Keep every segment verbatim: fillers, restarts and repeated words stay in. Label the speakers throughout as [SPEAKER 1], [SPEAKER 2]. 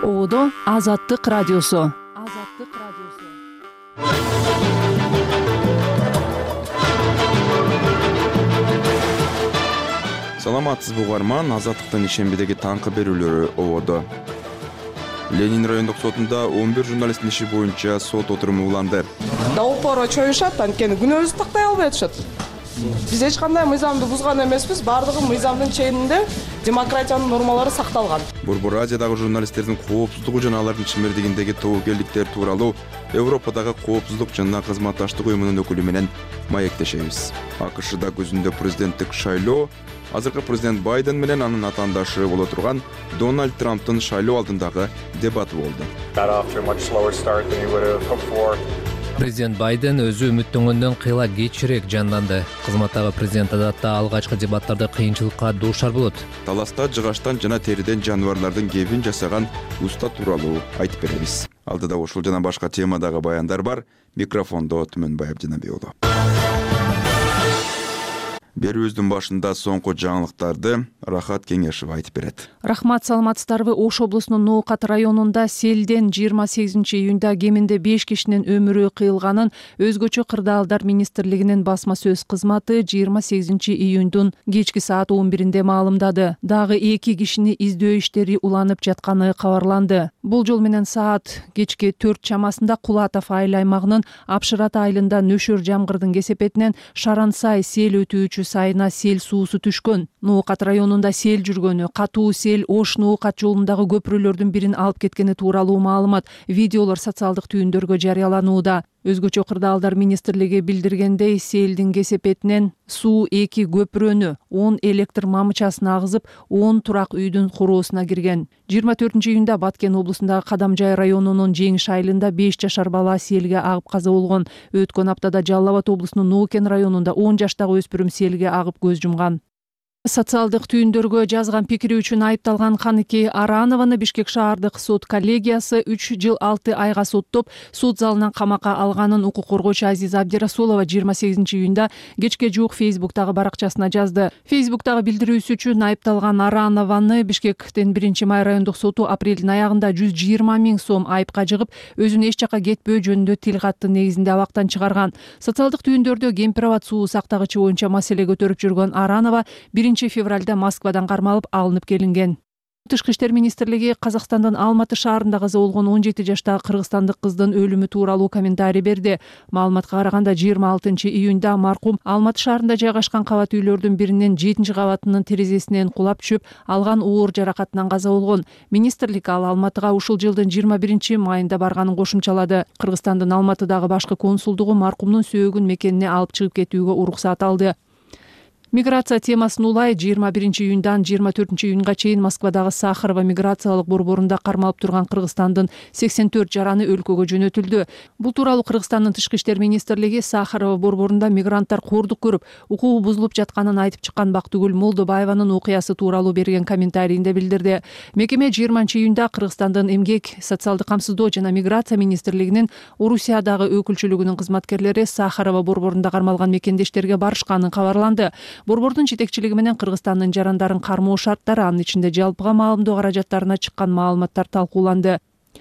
[SPEAKER 1] Оодо Азаттык радиосу. Азаттык радиосу.
[SPEAKER 2] Саламатсыз угарман, Азаттыктын ишембидеги таңкы берүүлөрү ободо. Ленин райондук сотунда он бир журналисттин иши боюнча сот отуруму уланды.
[SPEAKER 3] Дауылпора чоюшат, анткени күнөөбүздү тактай албай атышат. Биз эч кандай мыйзамды бузган эмеспиз, бардыгы мыйзамдын чегинде демократиянын нормалары сакталган.
[SPEAKER 2] Борбор Азиядагы журналисттердин коопсуздугу жана алардын чымырдыгиндеги тобокелдиктер тууралуу Европадагы коопсуздук жана кызматташтык уюмунун өкүлү менен маектешебиз. АКШда көзүндө президенттик шайлоо, азыркы президент Байден менен анын атаандашы боло турган Дональд Трамптын шайлоо алдындагы дебаты болду.
[SPEAKER 4] Президент Байден өзү үмүттөнгөндөн кыйла кечирээк жанданды. Кызматтагы президент адатта алгачкы дебаттарда кыйынчылыкка дуушар болот.
[SPEAKER 2] Таласта жыгачтан жана териден жаныбарлардын кебин жасаган уста тууралуу айтып беребиз. Алдыда ушул жана башка темадагы баяндар бар. Микрофондо Түмөнбаев Жанабекұлы. Берүүбүздүн башында соңку жаңылыктарды Рахат Кеңешев айтып берет.
[SPEAKER 1] Рахмат, саламатсыздарбы? Ош облусунун Ноокат районунда селден жыйырма сегизинчи июнда кеминде беш кишинин өмүрү кыйылганын өзгөчө кырдаалдар министрлигинин басма сөз кызматы жыйырма сегизинчи июндун кечки саат он биринде маалымдады. Дагы эки кишини издөө иштери уланып жатканы кабарланды. Бул жол менен саат кечки төрт чамасында Кулатов айыл аймагынын Апшырат айылында нөшөр жамгырдын кесепетинен Шарансай сел өтүүчү сайына сел суусу түшкөн. Ноокат районунда сел жүргөнү, катуу сел Ош Ноокат жолундагы көпүрөлөрдүн бирин алып кеткени тууралуу маалымат видеолор социалдык түйүндөргө жарыяланууда. Өзгөчө кырдаалдар министрлиги билдиргендей, селдин кесепетинен суу эки көпүрөнү, он электр мамычасын агызып, он турак үйдүн короосуна кирген. жыйырма төртүнчү июнда Баткен облусундагы Кадамжай районунун Жеңиш айылында беш жашар бала селге агып каза болгон. Өткөн аптада Жалал Абад облусунун Ноокен районунда он жаштагы өспүрүм селге агып көз жумган. Социалдык түйүндөргө жазган пикири үчүн айыпталган Каныке Аранованы Бишкек шаардык сот коллегиясы үч жыл алты айга соттоп, суд залынан камакка алганын укук коргоочу Азиза Абдирасулова жыйырма сегизинчи июнда кечке жуук Фейсбуктагы баракчасына жазды. Фейсбуктагы билдирүүсү үчүн айыпталган Аранованы Бишкектин биринчи май райондук соту апрелдин аягында жүз жыйырма миң сом айыпка жыгып, өзүн эч жакка кетпөө жөнүндө тил каттын негизинде абактан чыгарган. Социалдык түйүндөрдө кемпирабад суу сактагычы боюнча маселе көтөрүп жүргөн Аранова биринчи февралда Москвадан кармалып алынып келинген. Тышкы иштер министрлиги Казакстандын Алматы шаарында каза болгон он жети жаштагы кыргызстандык кыздын өлүмү тууралуу комментарий берди. Маалыматка караганда жыйырма алтынчы июнда маркум Алматы шаарында жайгашкан кабат үйлөрдүн биринин жетинчи кабатынын терезесинен кулап түшүп, алган оор жаракатынан каза болгон. Министрлик ал Алматыга ушул жылдын жыйырма биринчи майында барганын кошумчалады. Кыргызстандын Алматыдагы башкы консулдугу маркумдун сөөгүн мекенине алып чыгып кетүүгө уруксат алды. Миграция темасын улай жыйырма биринчи июндан жыйырма төртүнчү июнга чейин Москвадагы Сахарова миграциялык борборунда кармалып турган Кыргызстандын сексен төрт жараны өлкөгө жөнөтүлдү. Бул тууралуу Кыргызстандын тышкы иштер министрлиги Сахарова борборунда мигранттар кордук көрүп, укугу бузулуп жатканын айтып чыккан Бактыгүл Молдобаеванын окуясы тууралуу берген комментарийинде билдирди. Мекеме жыйырманчы июнда Кыргызстандын эмгек, социалдык камсыздоо жана миграция министрлигинин Орусиядагы өкүлчүлүгүнүн кызматкерлери Сахарова борборунда кармалган мекендештерге барышканын кабарланды. Борбордун жетекчилиги менен Кыргызстандын жарандарын кармоо шарттары, анын ичинде жалпыга маалымдоо каражаттарына чыккан маалыматтар талкууланды.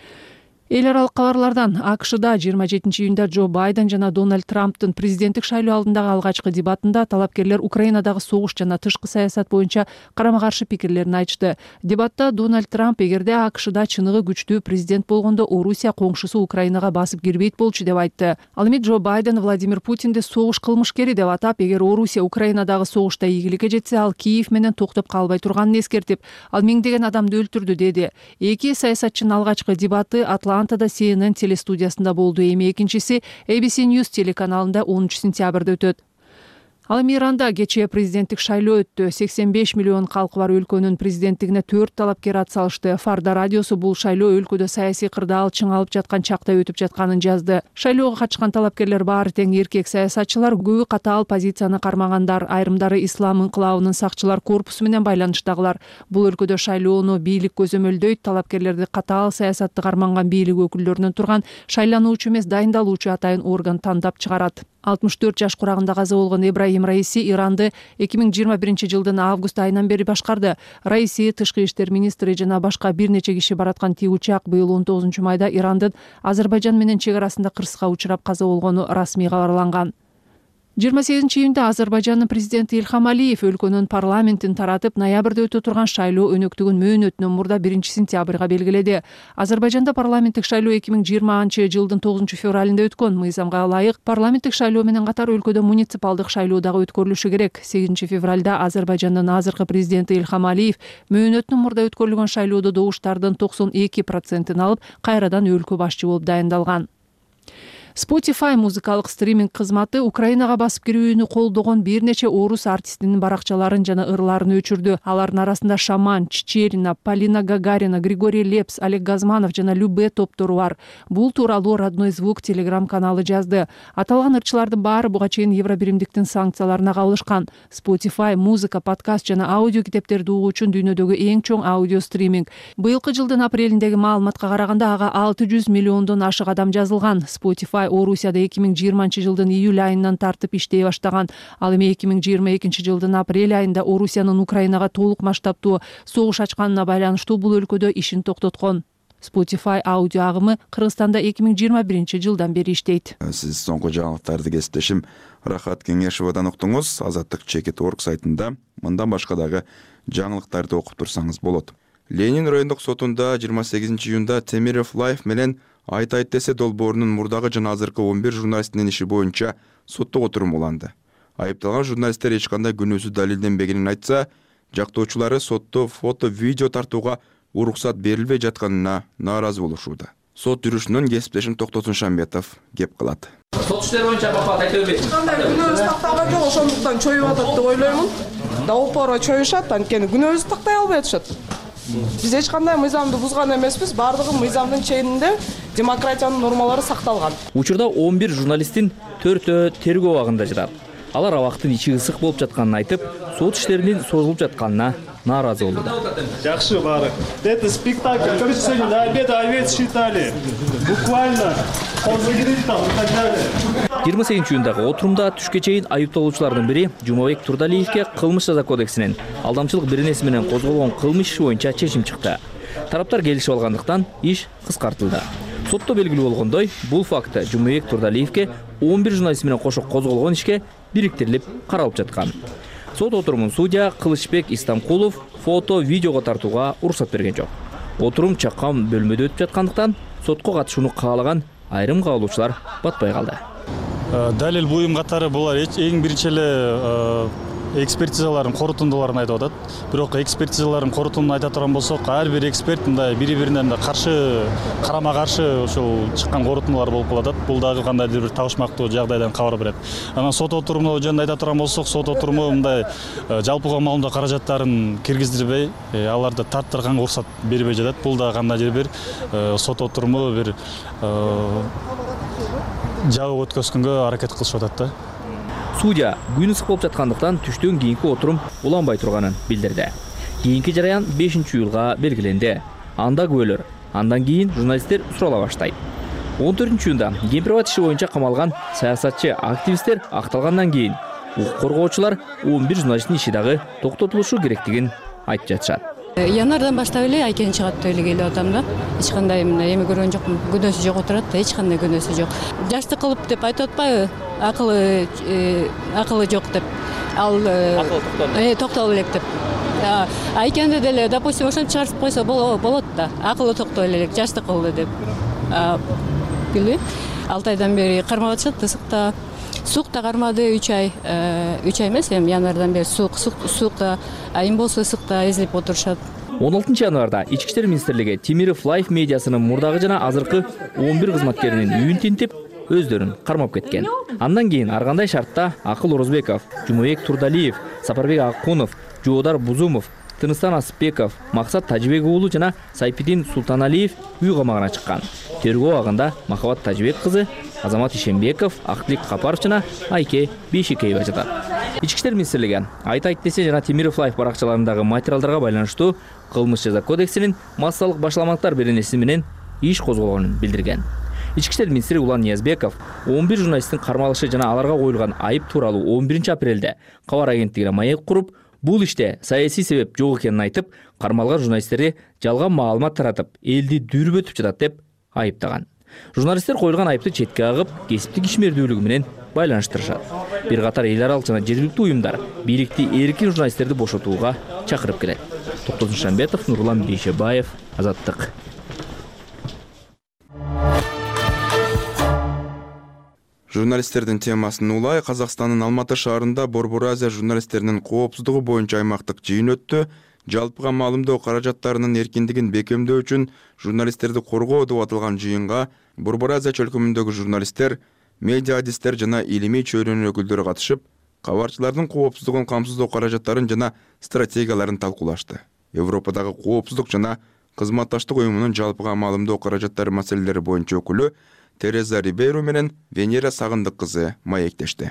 [SPEAKER 1] Эл аралык кабарлардан АКШда жыйырма жетинчи июнда Джо Байден жана Дональд Трамптын президенттик шайлоо алдындагы алгачкы дебатында талапкерлер Украинадагы согуш жана тышкы саясат боюнча карама-каршы пикирлерин айтышты. Дебатта Дональд Трамп эгерде АКШда чыныгы күчтүү президент болгондо Орусия коңшусу Украинага басып кирбейт болчу деп айтты. Ал эми Джо Байден Владимир Путинди согуш кылмышкери деп атап, эгер Орусия Украинадагы согушта ийгиликке жетсе, ал Киев менен токтоп калбай турганын эскертип, ал миңдеген адамды өлтүрдү деди. Эки саясатчынын алгачкы дебаты Атлантада Си Эн Эн телестудиясында болду. Эми экинчиси A B C News телеканалында онунчу сентябрда өтөт. Ал эми Иранда кечээ президенттик шайлоо өттү. сексен беш миллион калкы бар өлкөнүн президенттигине төрт талапкер ат салышты. Фарда радиосу бул шайлоо өлкөдө саясий кырдаал чыңалып жаткан чакта өтүп жатканын жазды. Шайлоого катышкан талапкерлер баары тең эркек саясатчылар, көбү катаал позицияны кармагандар, айрымдары ислам инкылабынын сакчылар корпусу менен байланыштагылар. Бул өлкөдө шайлоону бийлик көзөмөлдөйт, талапкерлерди катаал саясатты карманган бийлик өкүлдөрүнөн турган шайлануучу эмес дайындалуучу атайын орган тандап чыгарат. алтымыш төрт жаш курагында каза болгон Ибрахим Раиси Иранды эки миң жыйырма биринчи жылдын август айынан бери башкарды. Раиси тышкы иштер министри жана башка бир нече киши бараткан тиги учак быйыл он тогузунчу майда Ирандын Азербайжан менен чек арасында кырсыкка учурап каза болгону расмий кабарланган. жыйырма сегизинчи июнда Азербайжандын президенти Ильхам Алиев өлкөнүн парламентин таратып, ноябрда өтө турган шайлоо өнөктүгүн мөөнөтүнөн мурда биринчи сентябрга белгиледи. Азербайжанда парламенттик шайлоо эки миң жыйырманчы жылдын тогузунчу февралында өткөн. Мыйзамга ылайык парламенттик шайлоо менен катар өлкөдө муниципалдык шайлоо дагы өткөрүлүшү керек. сегизинчи февралда Азербайжандын азыркы президенти Ильхам Алиев мөөнөтүнөн мурда өткөрүлгөн шайлоодо добуштардын токсон эки процентин алып, кайрадан өлкө башчы болуп дайындалган. Spotify музыкалык стриминг кызматы Украинага басып кирүүнү колдогон бир нече орус артистинин баракчаларын жана ырларын өчүрдү. Алардын арасында Шаман, Чечерина, Полина Гагарина, Григорий Лепс, Олег Газманов жана Любе топтору бар. Бул тууралуу Родной звук телеграм каналы жазды. Аталган ырчылардын баары буга чейин Евробиримдиктин санкцияларына кабылышкан. Spotify музыка, подкаст жана аудио китептерди угуучу дүйнөдөгү эң чоң аудио стриминг. Быйылкы жылдын апрелиндеги маалыматка караганда ага алты жүз миллиондон ашык адам жазылган. Spotify Орусияда эки миң жыйырманчы жылдын июль айынан тартып иштей баштаган. Ал эми эки миң жыйырма экинчи жылдын апрель айында Орусиянын Украинага толук масштабтуу согуш ачканына байланыштуу бул өлкөдө ишин токтоткон. Spotify аудио агымы Кыргызстанда эки миң жыйырма биринчи жылдан бери иштейт.
[SPEAKER 2] Сиз соңку жаңылыктарды кесиптешим Рахат Кеңешевадан уктуңуз. Азаттык чекит точка орг сайтында мындан башка дагы жаңылыктарды окуп турсаңыз болот. Ленин райондук сотунда жыйырма сегизинчи июнда Темиров Лайф менен Айт айт десе долбоорунун мурдагы жана азыркы он бир журналистинин иши боюнча соттук отурум уланды. Айыпталган журналисттер эч кандай күнөөсү далилденбегенин айтса, жактоочулары сотто фото, видео тартууга уруксат берилбей жатканына нааразы болушууда. Сот жүрүшүнөн кесиптешим Токтосун Шамбетов кеп кылат.
[SPEAKER 5] Сот иштери боюнча бака айта бербейсиз.
[SPEAKER 3] Кандай күнөөбүз такталган жок, ошондуктан чоюп атат деп ойлоймун. Да упора чоюшат, анткени күнөөбүздү тактай албай атышат. Биз эч кандай мыйзамды бузган эмеспиз, бардыгы мыйзамдын чегинде демократиянын нормалары сакталган.
[SPEAKER 5] Учурда он бир журналисттин төртөө тергөө абагында жатат. Алар абактын ичи ысык болуп жатканын айтып, сот иштеринин созулуп жатканына нааразы болду.
[SPEAKER 6] Жакшы баары. Это спектакль. Короче, сегодня до обеда овец считали. Буквально позагрит там и так далее.
[SPEAKER 5] жыйырма сегизинчи июндагы отурумда түшкө чейин айыпталуучулардын бири Жумабек Турдалиевке кылмыш жаза кодексинин алдамчылык биренеси менен козголгон кылмыш иши боюнча чечим чыкты. Тараптар келишип алгандыктан иш кыскартылды. Сотто белгилүү болгондой, бул факты Жумабек Турдалиевке он бир журналист менен кошо козголгон ишке бириктирилип каралып жаткан. Сот отурумун судья Кылычбек Истамкулов фото, видеого тартууга уруксат берген жок. Отурум чакан бөлмөдө өтүп жаткандыктан сотко катышууну каалаган айрым каалоочулар батпай калды.
[SPEAKER 6] Далил буюм катары булар эң биринчи эле экспертизалардын корутундуларын айтып атат. Бирок экспертизалардын корутундун айта турган болсок, ар бир эксперт мындай бири-бирине каршы, карама-каршы ошол чыккан корутундулар болуп калат. Бул дагы кандайдыр бир табышмактуу жагдайдан кабар берет. Анан сот отуруму жөнүндө айта турган болсок, сот отуруму мындай жалпыга маалымдоо каражаттарын киргиздирбей, аларды тарттырганга уруксат бербей жатат. Бул дагы кандайдыр бир сот отуруму бир жабык өткөзгөнгө аракет кылышып атат да.
[SPEAKER 5] Судья күн ысык болуп жаткандыктан түштөн кийинки отурум уланбай турганын билдирди. Кийинки жараян бешинчи июлга белгиленди. Анда күбөлөр, андан кийин журналисттер сурала баштайт. он төртүнчү июнда Кемпирбат иши боюнча камалган саясатчы активисттер акталгандан кийин укук коргоочулар он бир журналисттин иши дагы токтотулушу керектигин айтып жатышат.
[SPEAKER 7] Январдан баштап эле айкен чыгат деп эле келип атам да. Эч кандай мындай эме көргөн жокмун. Күнөөсү жок отурат да, эч кандай күнөөсү жок. Жашты кылып деп айтып атпайбы? Акылы акылы жок деп. Ал акылы токтоло элек деп. Айкенде деле, допустим, ошон чыгарып койсо болот да. Акылы токтоло элек, жашты кылды деп. Билбейм. алты айдан бери кармап атышат, ысыкта. Сукта кармады үч ай, үч ай эмес, эми январдан бери сук, сукта, айым болсо ысыкта эзилип отурушат.
[SPEAKER 5] он алтынчы январда Ички иштер министрлиги Темиров Лайф медиасынын мурдагы жана азыркы он бир кызматкеринин үйүн тинтип, өздөрүн кармап кеткен. Андан кийин ар кандай шартта Акыл Орозбеков, Жумабек Турдалиев, Сапарбек Акунов, Жоодар Бузумов, Тыныстан Асыпбеков, Максат Тажибек уулу жана Сайпидин Султаналиев үй камагына чыккан. Тергөө абагында Махабат Тажибек кызы, Азамат Ишембеков, Актилик Капаров жана Айке Бейшикеева жатат. Ички иштер министрлиги Айт айт десе жана Темиров Лайф баракчаларындагы материалдарга байланыштуу кылмыш жаза кодексинин массалык башаламалыктар беренеси менен иш козголгонун билдирген. Ички иштер министри Улан Ниязбеков он бир журналисттин кармалышы жана аларга коюлган айып тууралуу он биринчи апрелде кабар агенттигине маек куруп, бул иште саясий себеп жок экенин айтып, кармалган журналисттерди жалган маалымат таратып, элди дүрбөтүп жатат деп айыптаган. Журналисттер коюлган айыпты четке агып, кесиптик ишмердүүлүгү менен байланыштырышат. Бир катар эл аралык жана жергиликтүү уюмдар бийликти эркин журналисттерди бошотууга чакырып келет. Токтосун Шамбетов, Нурлан Бейшебаев, Азаттык.
[SPEAKER 2] Журналисттердин темасын улай, Казакстандын Алматы шаарында Борбор Азия журналисттеринин коопсуздугу боюнча аймактык жыйын өттү. Жалпыга маалымдоо каражаттарынын эркиндигин бекемдөө үчүн журналисттерди коргоо деп аталган жыйынга Борбор Азия чөлкөмүндөгү журналисттер, медиа адистер жана илимий чөйрөнүн өкүлдөрү катышып, кабарчылардын коопсуздугун камсыздоо каражаттарын жана стратегияларын талкуулашты. Европадагы коопсуздук жана кызматташтык уюмунун жалпыга маалымдоо каражаттары маселелери боюнча өкүлү Тереза Рибейро менен Венера Сагындык кызы маектешти.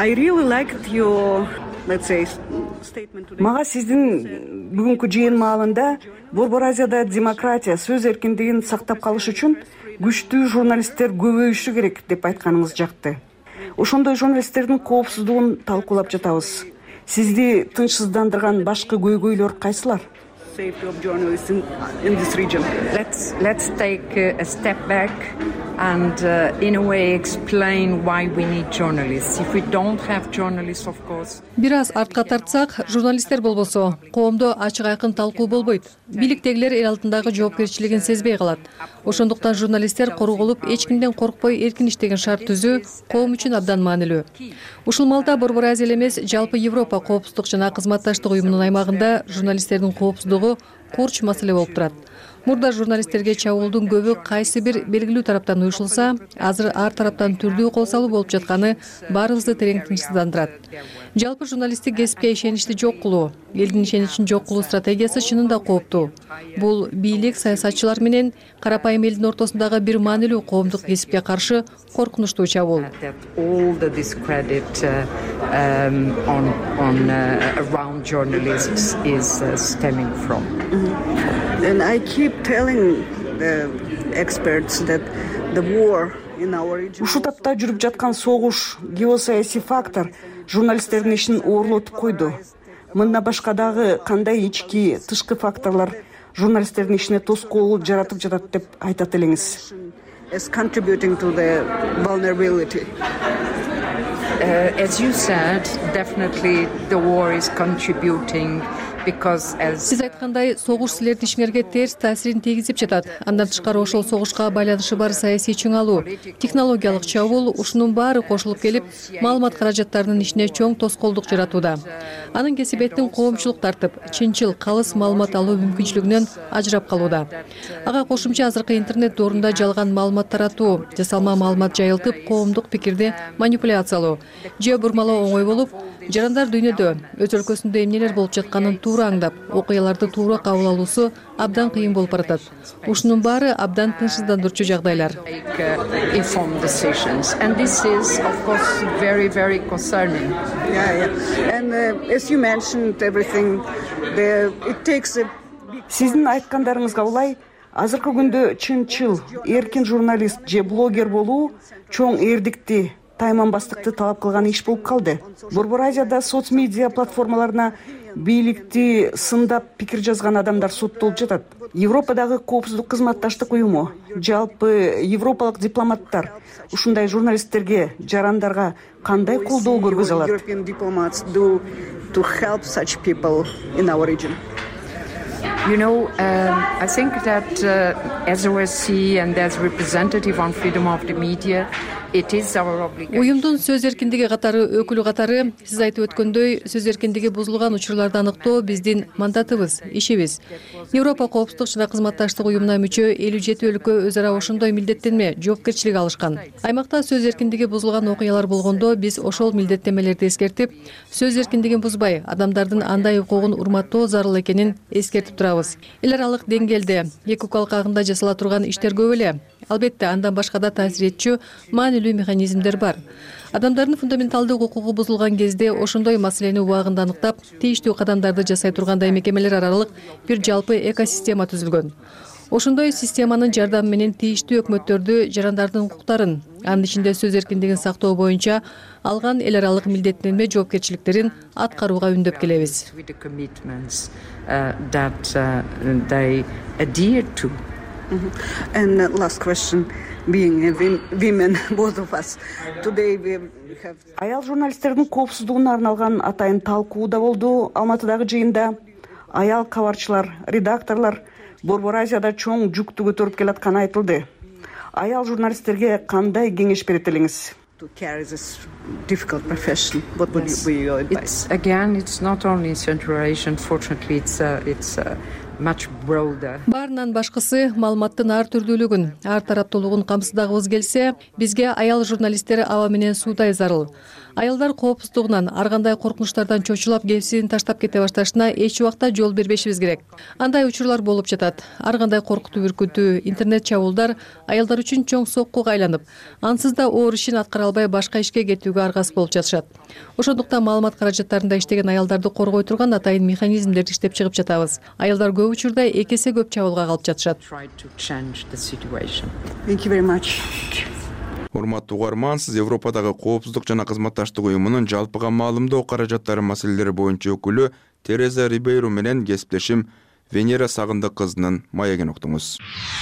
[SPEAKER 8] Мага сиздин бүгүнкү жыйын маалында Борбор Азияда демократия, сөз эркиндигин сактап калыш үчүн күчтүү журналисттер көбөйүшү керек деп айтканыңыз жакты. Ошондой журналисттердин коопсуздугун талкуулап жатабыз. Сизди тынчсыздандырган башкы көйгөйлөр кайсылар?
[SPEAKER 9] Safety of journalists in, in this region. Let's let's take a step back and uh, in a way explain why we need journalists. If we don't have journalists, of course.
[SPEAKER 10] Бир аз артка тартсак, журналисттер болбосо, коомдо ачык айкын талкуу болбойт. Бийликтегилер эл алдындагы жоопкерчилигин сезбей калат. Ошондуктан журналисттер корголуп, эч кимден коркпой эркин иштеген шарт түзүү коом үчүн абдан маанилүү. Ушул маалда Борбор Азия эмес, жалпы Европа коопсуздук жана кызматташтык уюмунун аймагында журналисттердин коопсуздугу курч маселе болуп турат. Мурда журналисттерге чабуулдун көбү кайсы бир белгилүү тараптан уюшулса, азыр ар тараптан түрдүү кол салуу болуп жатканы баарыбызды терең тынчсыздандырат. Жалпы журналисттик кесипке ишеничти жок кылуу, элдин ишеничин жок кылуу стратегиясы чынында кооптуу. Бул бийлик, саясатчылар менен карапайым элдин ортосундагы бир маанилүү коомдук кесипке каршы коркунучтуу чабуул.
[SPEAKER 8] And I keep telling the experts that the war in our region. Ушул тапта жүрүп жаткан согуш, геосаясий фактор журналисттердин ишин оорлотуп койду. Мындан башка дагы кандай ички, тышкы факторлор журналисттердин ишине тоскоол жаратып жатат деп айтат элеңиз? Is contributing to the vulnerability.
[SPEAKER 9] Uh, as you said, definitely the war is contributing.
[SPEAKER 10] Сиз айткандай, согуш силердин ишиңерге терс таасирин тийгизип жатат. Андан тышкары ошол согушка байланышы бар саясий чыңалуу, технологиялык чабуул, ушунун баары кошулуп келип, маалымат каражаттарынын ишине чоң тоскоолдук жаратууда. Анын кесибеттин коомчулук тартып, чынчыл, калыс маалымат алуу мүмкүнчүлүгүнөн ажырап калууда. Ага кошумча азыркы интернет доорунда жалган маалымат таратуу, жасалма маалымат жайылтып, коомдук пикирди манипуляциялоо, же бурмалоо оңой болуп, жарандар дүйнөдө өз өлкөсүндө эмнелер болуп жатканын туура аңдап, окуяларды туура кабыл алуусу абдан кыйын болуп баратат. Ушунун баары абдан тынчсыздандырчу жагдайлар.
[SPEAKER 9] Informed decisions, and this is, of course, very, very concerning.
[SPEAKER 8] Yeah, yeah. And uh, as you mentioned, everything, the, it takes a... Сиздин айткандарыңызга улай, азыркы күндө чынчыл, эркин журналист же блогер болуу чоң эрдикти, тайманбастыкты талап кылган иш болуп калды. Борбор Азияда соцмедиа платформаларына бийликти сындап пикир жазган адамдар соттолуп жатат. Европадагы коопсуздук кызматташтык уюму, жалпы европалык дипломаттар ушундай журналисттерге, жарандарга кандай колдоо көргөзө алат? European diplomats do to help such people in our region?
[SPEAKER 9] You know, um, I think that uh, as O S C and as representative on freedom of the media, it is our obligation.
[SPEAKER 10] Уюмдун сөз эркиндиги катары өкүлү катары сиз айтып өткөндөй, сөз эркиндиги бузулган учурларды аныктоо биздин мандатыбыз, ишибиз. Европа коопсуздук жана кызматташтык уюмуна мүчө элүү жети өлкө өз ара ошондой милдеттенме, жоопкерчилик алышкан. Аймакта сөз эркиндиги бузулган окуялар болгондо биз ошол милдеттенмелерди эскертип, сөз эркиндигин бузбай, адамдардын андай укугун урматтоо зарыл экенин эскертип турабыз. Эл аралык деңгээлде эки укук агында жасала турган иштер көп эле. Албетте, андан башка да таасир этчү маанилүү механизмдер бар. Адамдардын фундаменталдык укугу бузулган кезде ошондой маселени убагында аныктап, тийиштүү кадамдарды жасай тургандай мекемелер аралык бир жалпы экосистема түзүлгөн. Ошондой системанын жардамы менен тийиштүү өкмөттөрдү жарандардын укуктарын, анын ичинде сөз эркиндигин сактоо боюнча алган эл аралык милдеттенме жоопкерчиликтерин аткарууга үндөп келебиз.
[SPEAKER 8] And last question, being women, both of us. Today we have... Аял журналисттердин коопсуздугуна арналган атайын талкуу да болду Алматыдагы жыйында. Аял кабарчылар, редакторлор Борбор Азияда чоң жүктү көтөрүп келатканы айтылды. Аял журналисттерге кандай кеңеш берет элеңиз? To carry this difficult profession, what would yes. be your advice?
[SPEAKER 9] It's, again, it's not only in Central Asia. Unfortunately, it's uh, it's uh, much broader.
[SPEAKER 10] Баарынан башкысы маалыматтын ар түрдүүлүгүн, ар тараптуулугун камсыздагыбыз келсе, бизге аял журналисттери аба менен суудай зарыл. Аялдар коопсуздугунан ар кандай коркунучтардан чочулап кепсин таштап кете башташына эч убакта жол бербешибиз керек. Андай учурлар болуп жатат. Ар кандай коркутуу бүркүтүү, интернет чабуулдар аялдар үчүн чоң соккуга айланып, ансыз да оор ишин аткара албай башка ишке кетүүгө аргас болуп жатышат. Ошондуктан маалымат каражаттарында иштеген аялдарды коргой турган атайын механизмдерди иштеп чыгып жатабыз. Аялдар көп учурда эки эсе көп чабуулга калып жатышат.
[SPEAKER 8] Thank you very much.
[SPEAKER 2] Урматтуу угарман, сиз Европадагы коопсуздук жана кызматташтык уюмунун жалпыга маалымдоо каражаттары маселелери боюнча өкүлү Тереза Рибейру менен кесиптешим Венера Сагындык кызынын маегин уктуңуз.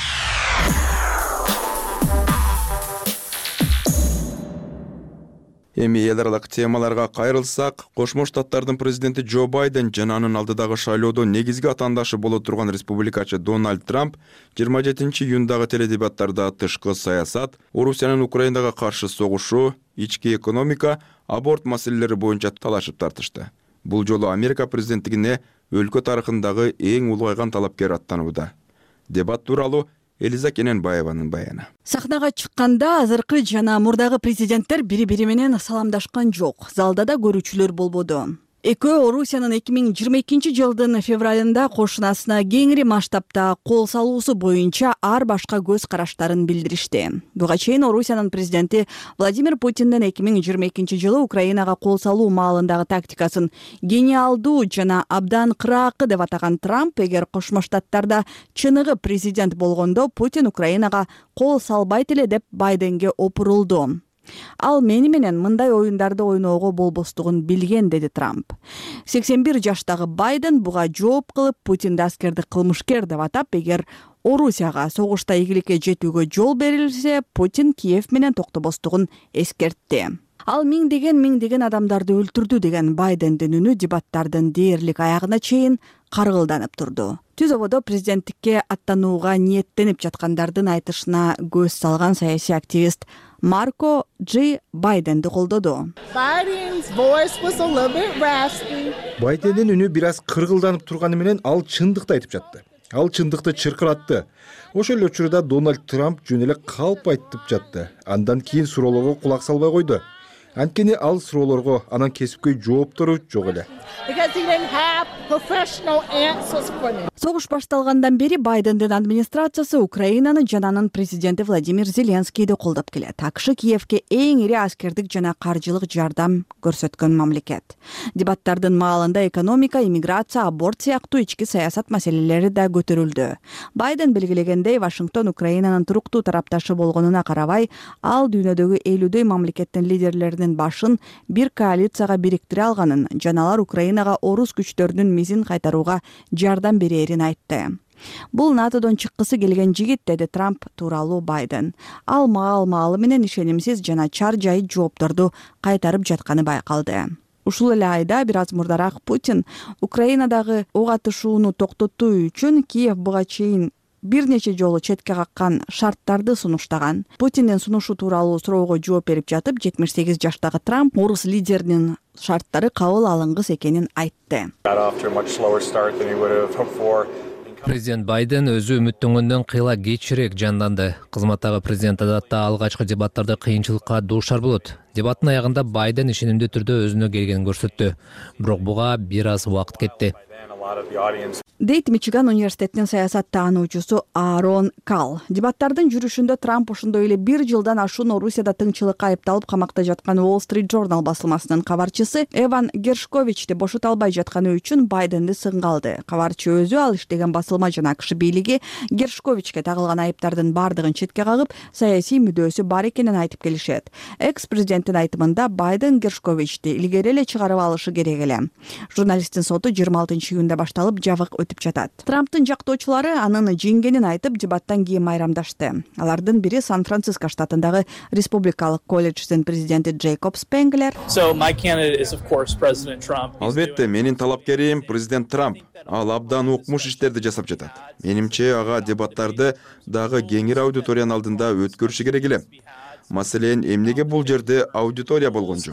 [SPEAKER 2] Эми эл аралык темаларга кайрылсак, Кошмо Штаттардын президенти Джо Байден жана анын алдыдагы шайлоодо негизги атаандашы боло турган республикачы Дональд Трамп жыйырма жетинчи июндагы теледебаттарда тышкы саясат, Орусиянын Украинага каршы согушу, ички экономика, аборт маселелери боюнча талашып тартышты. Бул жолу Америка президенттигине өлкө тарыхындагы эң улгайган талапкер аттанууда. Дебат тууралуу Элиза Кененбаеванын баяны.
[SPEAKER 11] Сахнага чыкканда азыркы жана мурдагы президенттер бири-бири менен саламдашкан жок. Залда да көрүүчүлөр болбоду. Экөө Орусиянын эки миң жыйырма экинчи жылдын февралында кошунасына кеңири масштабта кол салуусу боюнча ар башка көз караштарын билдиришти. Буга чейин Орусиянын президенти Владимир Путиндин эки миң жыйырма экинчи жылы Украинага кол салуу маалындагы тактикасын гениалдуу жана абдан кыраакы деп атаган Трамп, эгер Кошмо Штаттарда чыныгы президент болгондо Путин Украинага кол салбайт эле деп Байденге опурулду. Ал мени менен мындай оюндарды ойноого болбостугун билген, деди Трамп. сексен бир жаштагы Байден буга жооп кылып Путинди аскерди кылмышкер деп атап, эгер Орусияга согушта ийгиликке жетүүгө жол берилсе, Путин Киев менен токтобостугун эскертти. Ал миңдеген миңдеген адамдарды өлтүрдү деген Байдендин үнү дебаттардын дээрлик аягына чейин каргылданып турду. Түз ободо президенттикке аттанууга ниеттенип жаткандардын айтышына көз салган саясий активист Марко Джи Байденди колдоду.
[SPEAKER 12] Байдендин үнү бир аз кыргылданып турганы менен ал чындыкты айтып жатты. Ал чындыкты чыркыратты. Ошол эле учурда Дональд Трамп жөн эле калп айтып жатты. Андан кийин суроолорго кулак салбай койду. Анткени ал суроолорго анын кесипкөй жооптору жок эле.
[SPEAKER 11] Согуш башталгандан бери Байдендин администрациясы Украинаны жана анын президенти Владимир Зеленскийди колдоп келет. АКШ Киевке эң ири аскердик жана каржылык жардам көрсөткөн мамлекет. Дебаттардын маалында экономика, иммиграция, аборт сыяктуу ички саясат маселелери да көтөрүлдү. Байден белгилегендей, Вашингтон Украинанын туруктуу тарапташы болгонуна карабай, ал дүйнөдөгү элүүдөй мамлекеттин лидерлеринин башын бир коалицияга бириктире алганын, жана алар Украинага орус күчтөрүнүн мизин кайтарууга жардам берерин айтты. Бул НАТОдон чыккысы келген жигит, деди Трамп тууралуу Байден. Ал маал-маалы менен ишенимсиз жана чар жай жоопторду кайтарып жатканы байкалды. Ушул эле айда бир аз мурдараак Путин Украинадагы ок атышууну токтотуу үчүн Киев буга чейин бир нече жолу четке каккан шарттарды сунуштаган. Путиндин сунушу тууралуу суроого жооп берип жатып, жетимиш сегиз жаштагы Трамп орус лидеринин шарттары кабыл алынгыс экенин айтты.
[SPEAKER 4] Президент Байден өзү үмүттөнгөндөн кыйла кечирээк жанданды. Кызматтагы президент адатта алгачкы дебаттарда кыйынчылыкка дуушар болот. Дебаттын аягында Байден ишенимдүү түрдө өзүнө келгенин көрсөттү. Бирок буга бир аз убакыт кетти.
[SPEAKER 11] дейт Мичиган университетинин саясат таануучусу Аарон Кал. Дебаттардын жүрүшүндө Трамп ошондой эле бир жылдан ашуун Орусияда тыңчылыкка айыпталып камакта жаткан Wall Street Journal басылмасынын кабарчысы Эван Гершковичти бошото албай жатканы үчүн Байденди сынга алды. Кабарчы өзү ал иштеген басылма жана АКШ бийлиги Гершковичке тагылган айыптардын бардыгын четке кагып, саясий мүдөөсү бар экенин айтып келишет. Экс-президенттин айтымында Байден Гершковичти илгери эле чыгарып алышы керек эле. Журналисттин соту жыйырма алтынчы июнда башталып, жабык өтүп жатат. Трамптын жактоочулары анын жеңгенин айтып, дебаттан кийин майрамдашты. Алардын бири Сан-Франциско штатындагы Республикалык колледждин президенти Джейкоб Спенглер.
[SPEAKER 2] Албетте, менин талапкерим президент Трамп. Ал абдан укмуш иштерди жасап жатат. Менимче, ага дебаттарды дагы кеңир аудиториянын алдында өткөрүшү керек эле. Маселен, эмнеге бул жерде аудитория болгон жок?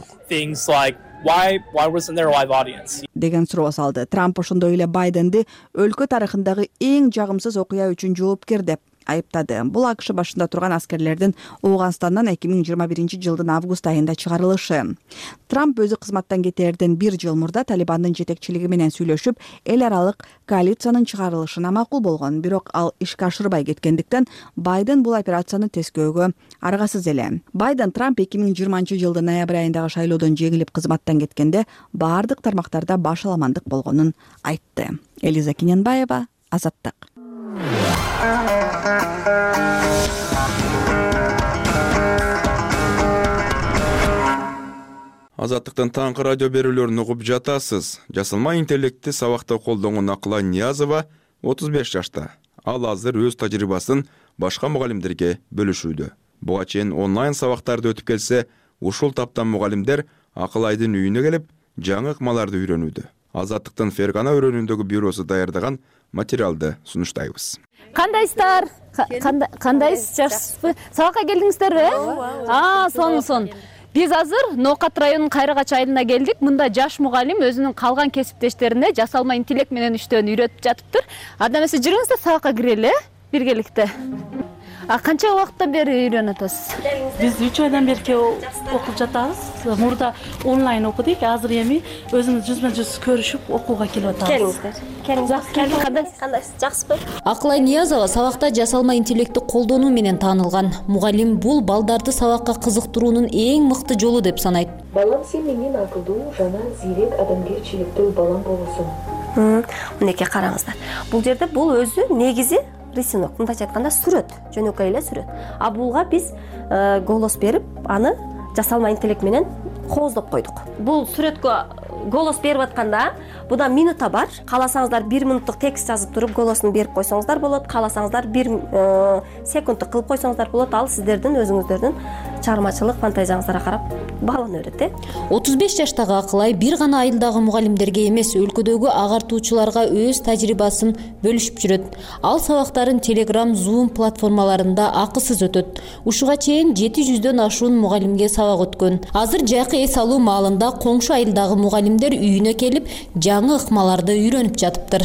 [SPEAKER 11] Деген суроо салды. Трамп ошондой эле Байденди өлкө тарыхындагы эң жагымсыз окуя үчүн жоопкер деп айыптады. Бул АКШ башында турган аскерлердин Ооганстандан эки миң жыйырма биринчи жылдын август айында чыгарылышы. Трамп өзү кызматтан кетээрден бир жыл мурда Талибандын жетекчилиги менен сүйлөшүп, эл аралык коалициянын чыгарылышына макул болгон. Бирок ал ишке ашырбай кеткендиктен Байден бул операцияны тескөөгө аргасыз эле. Байден Трамп эки миң жыйырманчы жылдын ноябрь айындагы шайлоодон жеңилип кызматтан кеткенде бардык тармактарда баш аламандык болгонун айтты. Элиза Кененбаева, Азаттык.
[SPEAKER 2] Азаттыктын таңкы радио берүүлөрүн угуп жатасыз. Жасалма интеллектти сабакта колдонгон Акылай Ниязова отуз беш жашта. Ал азыр өз тажрыйбасын башка мугалимдерге бөлүшүүдө. Буга чейин онлайн сабактарды өтүп келсе, ушул таптан мугалимдер Акылайдын үйүнө келип, жаңы ыкмаларды үйрөнүүдө. Азаттыктын Фергана өрөөнүндөгү бюросу даярдаган материалды сунуштайбыз.
[SPEAKER 13] Кандайсыздар? Кандайсыз? Жакшысызбы? Сабакка келдиңиздерби? А, сон сон. Биз азыр Ноокат районунун Кайрагач айылына келдик. Мында жаш мугалим өзүнүн калган кесиптештерине жасалма интеллект менен иштөөнү үйрөтүп жатыптыр. Анда эмесе жүрүңүздөр сабакка кирели, биргеликте. А канча убакыттан бери үйрөнүп атасыз?
[SPEAKER 14] Биз үч айдан бери окуп жатабыз. Мурда онлайн окудук, азыр эми өзүбүз жүзмө жүз көрүшүп окууга келип атабыз.
[SPEAKER 13] Келиңиздер. Келиңиздер. Кандайсыз? Жакшысызбы?
[SPEAKER 15] Акылай Ниязова сабакта жасалма интеллектти колдонуу менен таанылган. Мугалим бул балдарды сабакка кызыктыруунун эң мыкты жолу деп санайт.
[SPEAKER 16] Балам, сен менен акылдуу, жана зерек, адамгерчиликтүү балам болосуң.
[SPEAKER 13] Мынеке караңыздар. Бул жерде бул өзү негизи рисунок, мындайча айтканда сүрөт, жөнөкөй эле сүрөт. А булга биз голос берип, аны жасалма интеллект менен кооздоп койдук. Бул сүрөткө голос берип атканда, буда минута бар. Кааласаңыздар бир минуттук текст жазып туруп голосун берип койсоңуздар болот. Кааласаңыздар бир секундтук кылып койсоңуздар болот. Ал сиздердин өзүңүздөрдүн чыгармачылык фантазияңыздарга карап баалана берет, э?
[SPEAKER 15] отуз беш жаштагы Акылай бир гана айылдагы мугалимдерге эмес, өлкөдөгү агартуучуларга өз тажрыйбасын бөлүшүп жүрөт. Ал сабактарын Telegram, Zoom платформаларында акысыз өтөт. Ушуга чейин жети жүздөн ашуун мугалимге сабак өткөн. Азыр жайкы эс алуу маалында коңшу айылдагы мугалимдер үйүнө келип, жаңы ыкмаларды үйрөнүп жатыптыр.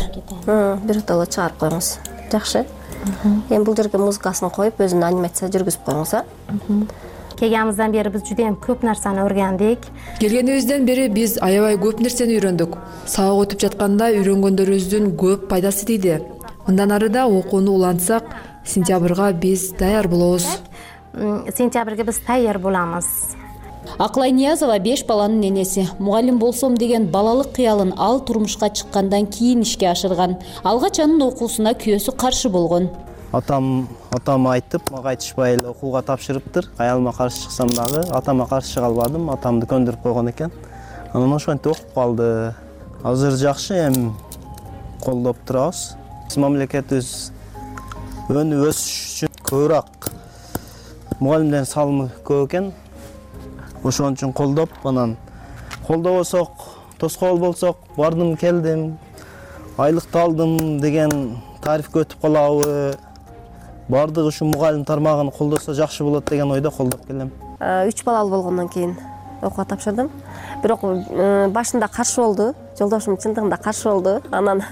[SPEAKER 13] Бир толо чыгарып коюңуз. Жакшы. Эми бул жерге музыкасын коюп, өзүнүн анимация жүргүзүп коюңуз, а? Келгенибизден бери биз жудайым көп нерсени öğrendik.
[SPEAKER 17] Келгенибизден бери биз аябай көп нерсени үйрөндүк. Сабак өтүп жатканда үйрөнгөндөрүбүздүн көп пайдасы тийди. Мындан ары да окууну улантсак, сентябрга биз даяр болобуз.
[SPEAKER 13] Сентябрга биз даяр болобуз.
[SPEAKER 15] Акылай Ниязова беш баланын энеси. Мугалим болсом деген балалык кыялын ал турмушка чыккандан кийин ишке ашырган. Алгач анын окуусуна күйөөсү каршы болгон.
[SPEAKER 18] Атам атама айтып, мага айтышпай эле окууга тапшырыптыр. Аялыма каршы чыксам дагы атама каршы чыга албадым. Атамды көндүрүп койгон экен. Анан ошентип окуп калды. Азыр жакшы, эми колдоп турабыз. Мамлекетибиз өнүп өсүш үчүн көбүрөөк мугалимдердин салымы көп экен. Ошон үчүн колдоп, анан колдобосок, тоскоол болсок, бардым, келдим, айлыкты алдым деген тарифке өтүп калабы? Бардыгы ушу мугалим тармагын колдосо жакшы болот деген ойдо колдоп келем.
[SPEAKER 13] үч балалуу болгондон кийин окууга тапшырдым. Бирок башында каршы болду. Жолдошум чындыгында каршы болду. Анан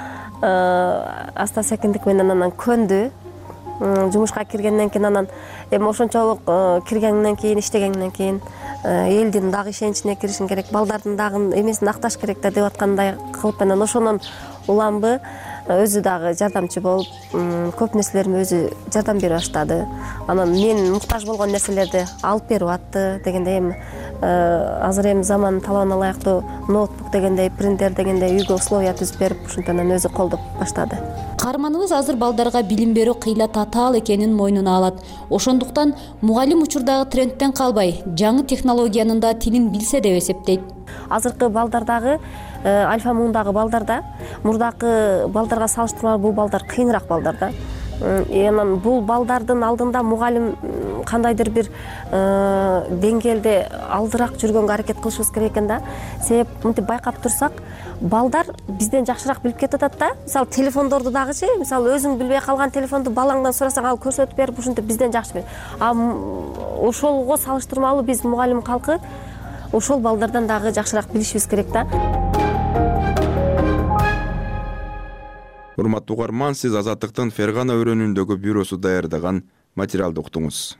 [SPEAKER 13] аста секиндик менен анан көндү. Жумушка киргенден кийин анан эми ошончолук киргенден кийин, иштегенден кийин элдин дагы ишеничине киришиң керек, балдардын дагы эмесин акташ керек да деп аткандай кылып анан ошонун уламбы өзү дагы жардамчы болуп көп нерселериме өзү жардам бере баштады. Анан мен муктаж болгон нерселерди алып берип атты дегендей. Эми азыр эми заман талабына ылайыктуу ноутбук дегендей, принтер дегендей үйгө условия түзүп берип, ошондон өзү колдоп баштады.
[SPEAKER 15] Каарманыбыз азыр балдарга билим берүү кыйла татаал экенин мойнуна алат. Ошондуктан мугалим учурдагы трендтен калбай, жаңы технологиянын да тилин билсе деп эсептейт.
[SPEAKER 13] Азыркы балдардагы альфа мундагы балдарда мурдакы балдарга салыштырмалуу бул балдар кыйыныраак балдар да. Анан бул балдардын алдында мугалим кандайдыр бир деңгээлде алдыраак жүргөнгө аракет кылышыбыз керек экен да. Себеп мынтип байкап турсак, балдар бизден жакшыраак билип кетип атат да. Мисалы телефондорду дагычы, мисалы өзүң билбей калган телефонду балаңдан сурасаң ал көрсөтүп берип, ушинтип бизден жакшы билет. А ошолго салыштырмалуу биз мугалим калкы ошол балдардан дагы жакшыраак билишибиз керек да.
[SPEAKER 2] Урматтуу угарман, сиз Азаттыктын Фергана өрөөнүндөгү бюросу даярдаган материалды уктуңуз.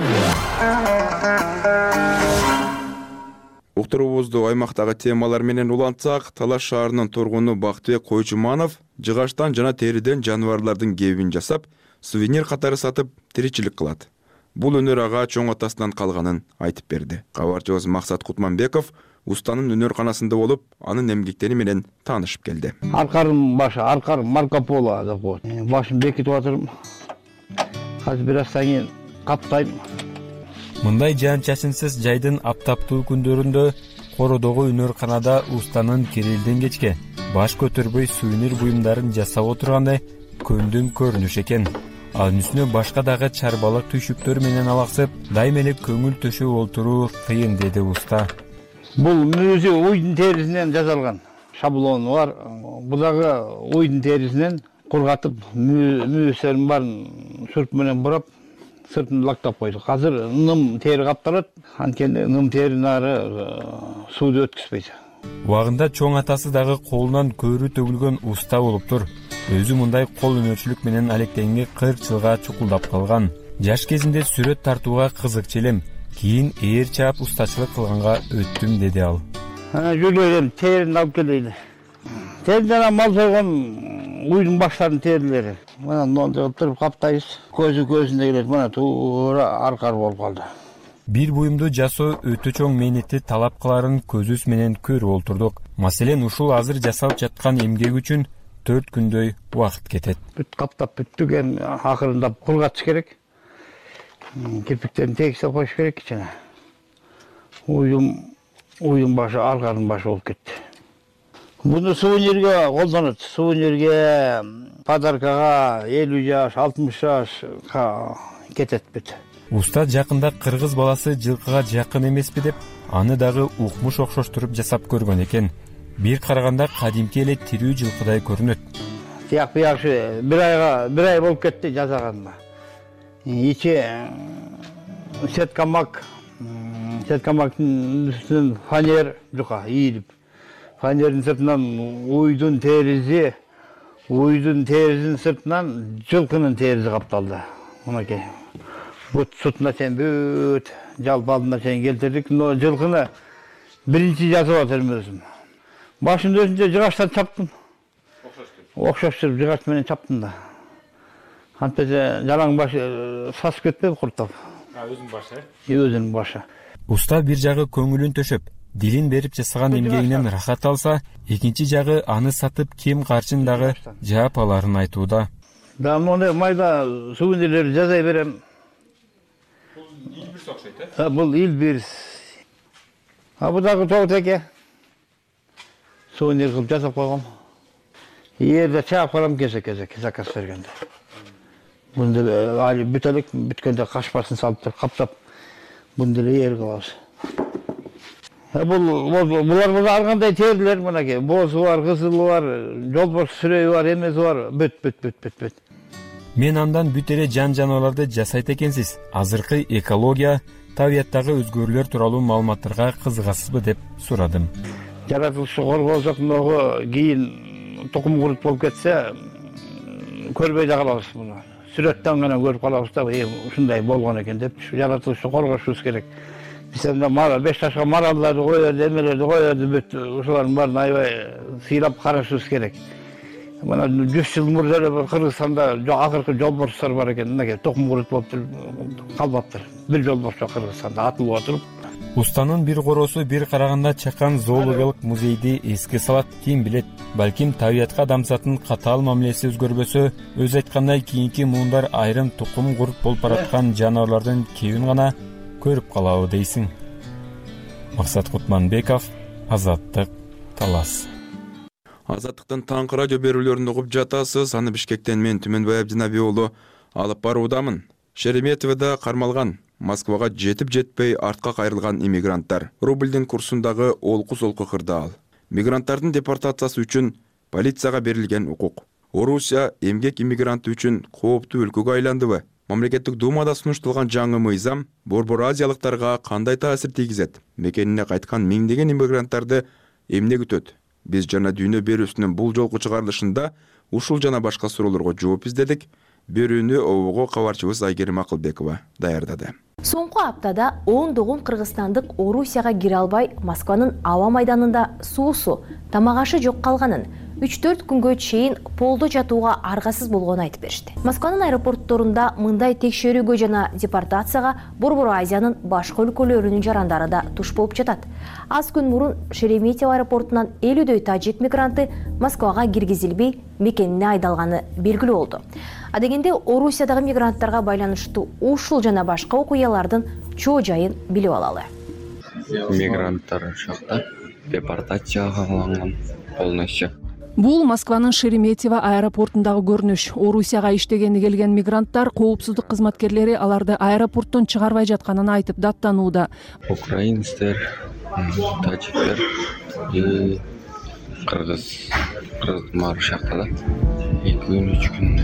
[SPEAKER 2] Уктуруубузду аймактагы темалар менен улантсак, Талаш шаарынын тургуну Бактыбек Койчуманов жыгачтан жана териден жаныбарлардын кебин жасап, сувенир катары сатып, тиричилик кылат. Бул өнөр ага чоң атасынан калганын айтып берди. Кабарчыбыз Максат Кутманбеков устанын өнөрканасында болуп, анын эмгектери менен таанышып келди.
[SPEAKER 19] Аркарым башы, аркарым Марко Поло деп коет. Башым бекитип атырмын. Азыр бир аздан кийин каптайм.
[SPEAKER 20] Мындай жаан-чачынсыз жайдын аптаптуу күндөрүндө Кородогу өнөрканада устанын Кирилден кечке баш көтөрбөй сувенир буюмдарын жасап отургандай көндүң көрүнүш экен. Анын үстүнө башка дагы чарбалык түйшүктөр менен алаксып, дайым эле көңүл төшөп олтуруу кыйын деди уста.
[SPEAKER 19] Бул мүйүзү уйдун терисинен жасалган шаблону бар. Бул дагы уйдун терисинен кургатып, мүйүздөрдүн баарын сүрт менен бурап, сыртын лактап койдук. Азыр ным тери капталат, анткени ным теринин ары сууду өткүзбөйт.
[SPEAKER 20] Убагында чоң атасы дагы колунан көрү төгүлгөн уста болуптур. Өзү мындай кол өнөрчүлүк менен алектенгенге кырк жылга чукулдап калган. Жаш кезинде сүрөт тартууга кызыкчы элем. Кийин ээр чаап устачылык кылганга өттүм деди ал.
[SPEAKER 19] Жүргөн терин алып келейли. Териден мал сойгон уйдун баштарынын терилери. Мына нону туруп каптайбыз. Көзү көзүндө келет, мына туура аркар болуп калды.
[SPEAKER 20] Бир буюмду жасоо өтө чоң мээнетти талап кыларын көзүбүз менен көрүп олтурдук. Маселен, ушул азыр жасалып жаткан эмгек үчүн төрт күндөй убакыт кетет.
[SPEAKER 19] Бүт каптап бүттүк, эми акырында кургатыш керек. Кирпиктерин тегиштеп коюш керек жана. Уюм, уюм башы, арканын башы болуп кетти. Буну сувенирге колдонот. Сувенирге, подаркага элүү жаш, алтымыш жашка кетет бүт.
[SPEAKER 20] Уста жакында кыргыз баласы жылкыга жакын эмеспи деп, аны дагы укмуш окшоштуруп жасап көргөн экен. Бир караганда кадимки эле тирүү жылкыдай көрүнөт.
[SPEAKER 19] Тияк бияшы бир айга, бир ай болуп кетти жасаганыма. Ичи сеткамак, сеткамактын үстүнөн фанер жука ийилип. Фанердин сыртынан уйдун теризи, уйдун терисинин сыртынан жылкынын теризи капталды. Мынакей. Бүт сутуна чейин бүт жалпы алдына чейин келтирдик. Но жылкыны биринчи жасап атырмын өзүм. Башымды өзүнчө жыгачтан чаптым. Окшоштуруп жыгач менен чаптым да. Антпесе жалаң башы сасып кетпеби курттап.
[SPEAKER 20] Өзүнүн башы?
[SPEAKER 19] Өзүнүн башы.
[SPEAKER 20] Уста бир жагы көңүлүн төшөп, дилин берип жасаган эмгегинен рахат алса, экинчи жагы аны сатып кем карчын дагы жаап аларын айтууда.
[SPEAKER 19] Да, мону майда сувенирлерди жасай берем.
[SPEAKER 20] Бул Илбирс окшойт, э?
[SPEAKER 19] Бул Илбирс. А бул дагы тоотеке. Сувенир кылып жасап койгом. Эрде чаап калам кезек-кезек заказ бергенде. Бунда али бүт элек, бүткөндө кашпасын салып туруп каптап, бунда эле эр кылабыз. Бул булар бул ар кандай терилер мынакей, бозу бар, кызылы бар, жолбош сүрөйү бар, эмеси бар, бүт бүт бүт бүт бүт.
[SPEAKER 20] Мен андан бүт эле жан-жаныбарларды жасайт экенсиз. Азыркы экология, табияттагы өзгөрүүлөр тууралуу маалыматтарга кызыгасызбы деп сурадым.
[SPEAKER 19] Жаратылышты коргоо жокундагы кийин тукум курут болуп кетсе, көрбөй да калабыз муну. Сүрөттөн гана көрүп калабыз да, ушундай болгон экен деп, жаратылышты коргошубуз керек. Биз мына беш жашка маралдарды коёбуз, эмелерди коёбуз, бүт ушулардын баарын аябай сыйлап карашыбыз керек. мына жүз жыл мурда эле Кыргызстанда акыркы жолборстор бар экен, мынакей токум курут болуп калбаптыр. Бир жолборс бар Кыргызстанда атылып отуруп.
[SPEAKER 20] Устанын бир коросу бир караганда чакан зоологиялык музейди эске салат. Ким билет, балким табиятка адамзаттын катаал мамилеси өзгөрбөсө, өзү айткандай кийинки муундар айрым тукум куруп болуп бараткан жаныбарлардын кебин гана көрүп калабы дейсиң. Максат Кутманбеков, Азаттык, Талас.
[SPEAKER 2] Азаттыктын таңкы радио берүүлөрүн угуп жатасыз. Аны Бишкектен мен Түмөнбай Абдинаби уулу алып баруудамын. Шереметьевода кармалган, Москвага жетип жетпей артка кайрылган иммигранттар. Рубльдин курсундагы олку-солку кырдаал. Мигранттардын депортациясы үчүн полицияга берилген укук. Орусия эмгек иммигранты үчүн кооптуу өлкөгө айландыбы? Мамлекеттик думада сунушталган жаңы мыйзам борбор азиялыктарга кандай таасир тийгизет? Мекенине кайткан миңдеген иммигранттарды эмне күтөт? Биз жана дүйнө берүүсүнүн бул жолку чыгарылышында ушул жана башка суроолорго жооп издедик. Берүүнү обого кабарчыбыз Айгерим Акылбекова даярдады.
[SPEAKER 21] Соңку аптада ондогон кыргызстандык Орусияга кире албай Москванын аба майданында суусу, тамак-ашы жок калганын, үч төрт күнгө чейин полдо жатууга аргасыз болгонун айтып беришти. Москванын аэропортторунда мындай текшерүүгө жана депортацияга Борбор Азиянын башка өлкөлөрүнүн жарандары да туш болуп жатат. Аз күн мурун Шереметьево аэропортунан элүүдөй тажик мигранты Москвага киргизилбей мекенине айдалганы белгилүү болду. А дегенде Орусиядагы мигранттарга байланыштуу ушул жана башка окуялардын чоо жайын билип алалы.
[SPEAKER 22] Мигранттар ошокто депортацияга алынган полностью.
[SPEAKER 1] Бул Москванын Шереметьево аэропортундагы көрүнүш. Орусияга иштегени келген мигранттар коопсуздук кызматкерлери аларды аэропорттон чыгарбай жатканын айтып даттанууда.
[SPEAKER 22] Украинецтер, таджиктер, кыргыз, кыргыздар ошокто да. эки күн, үч күн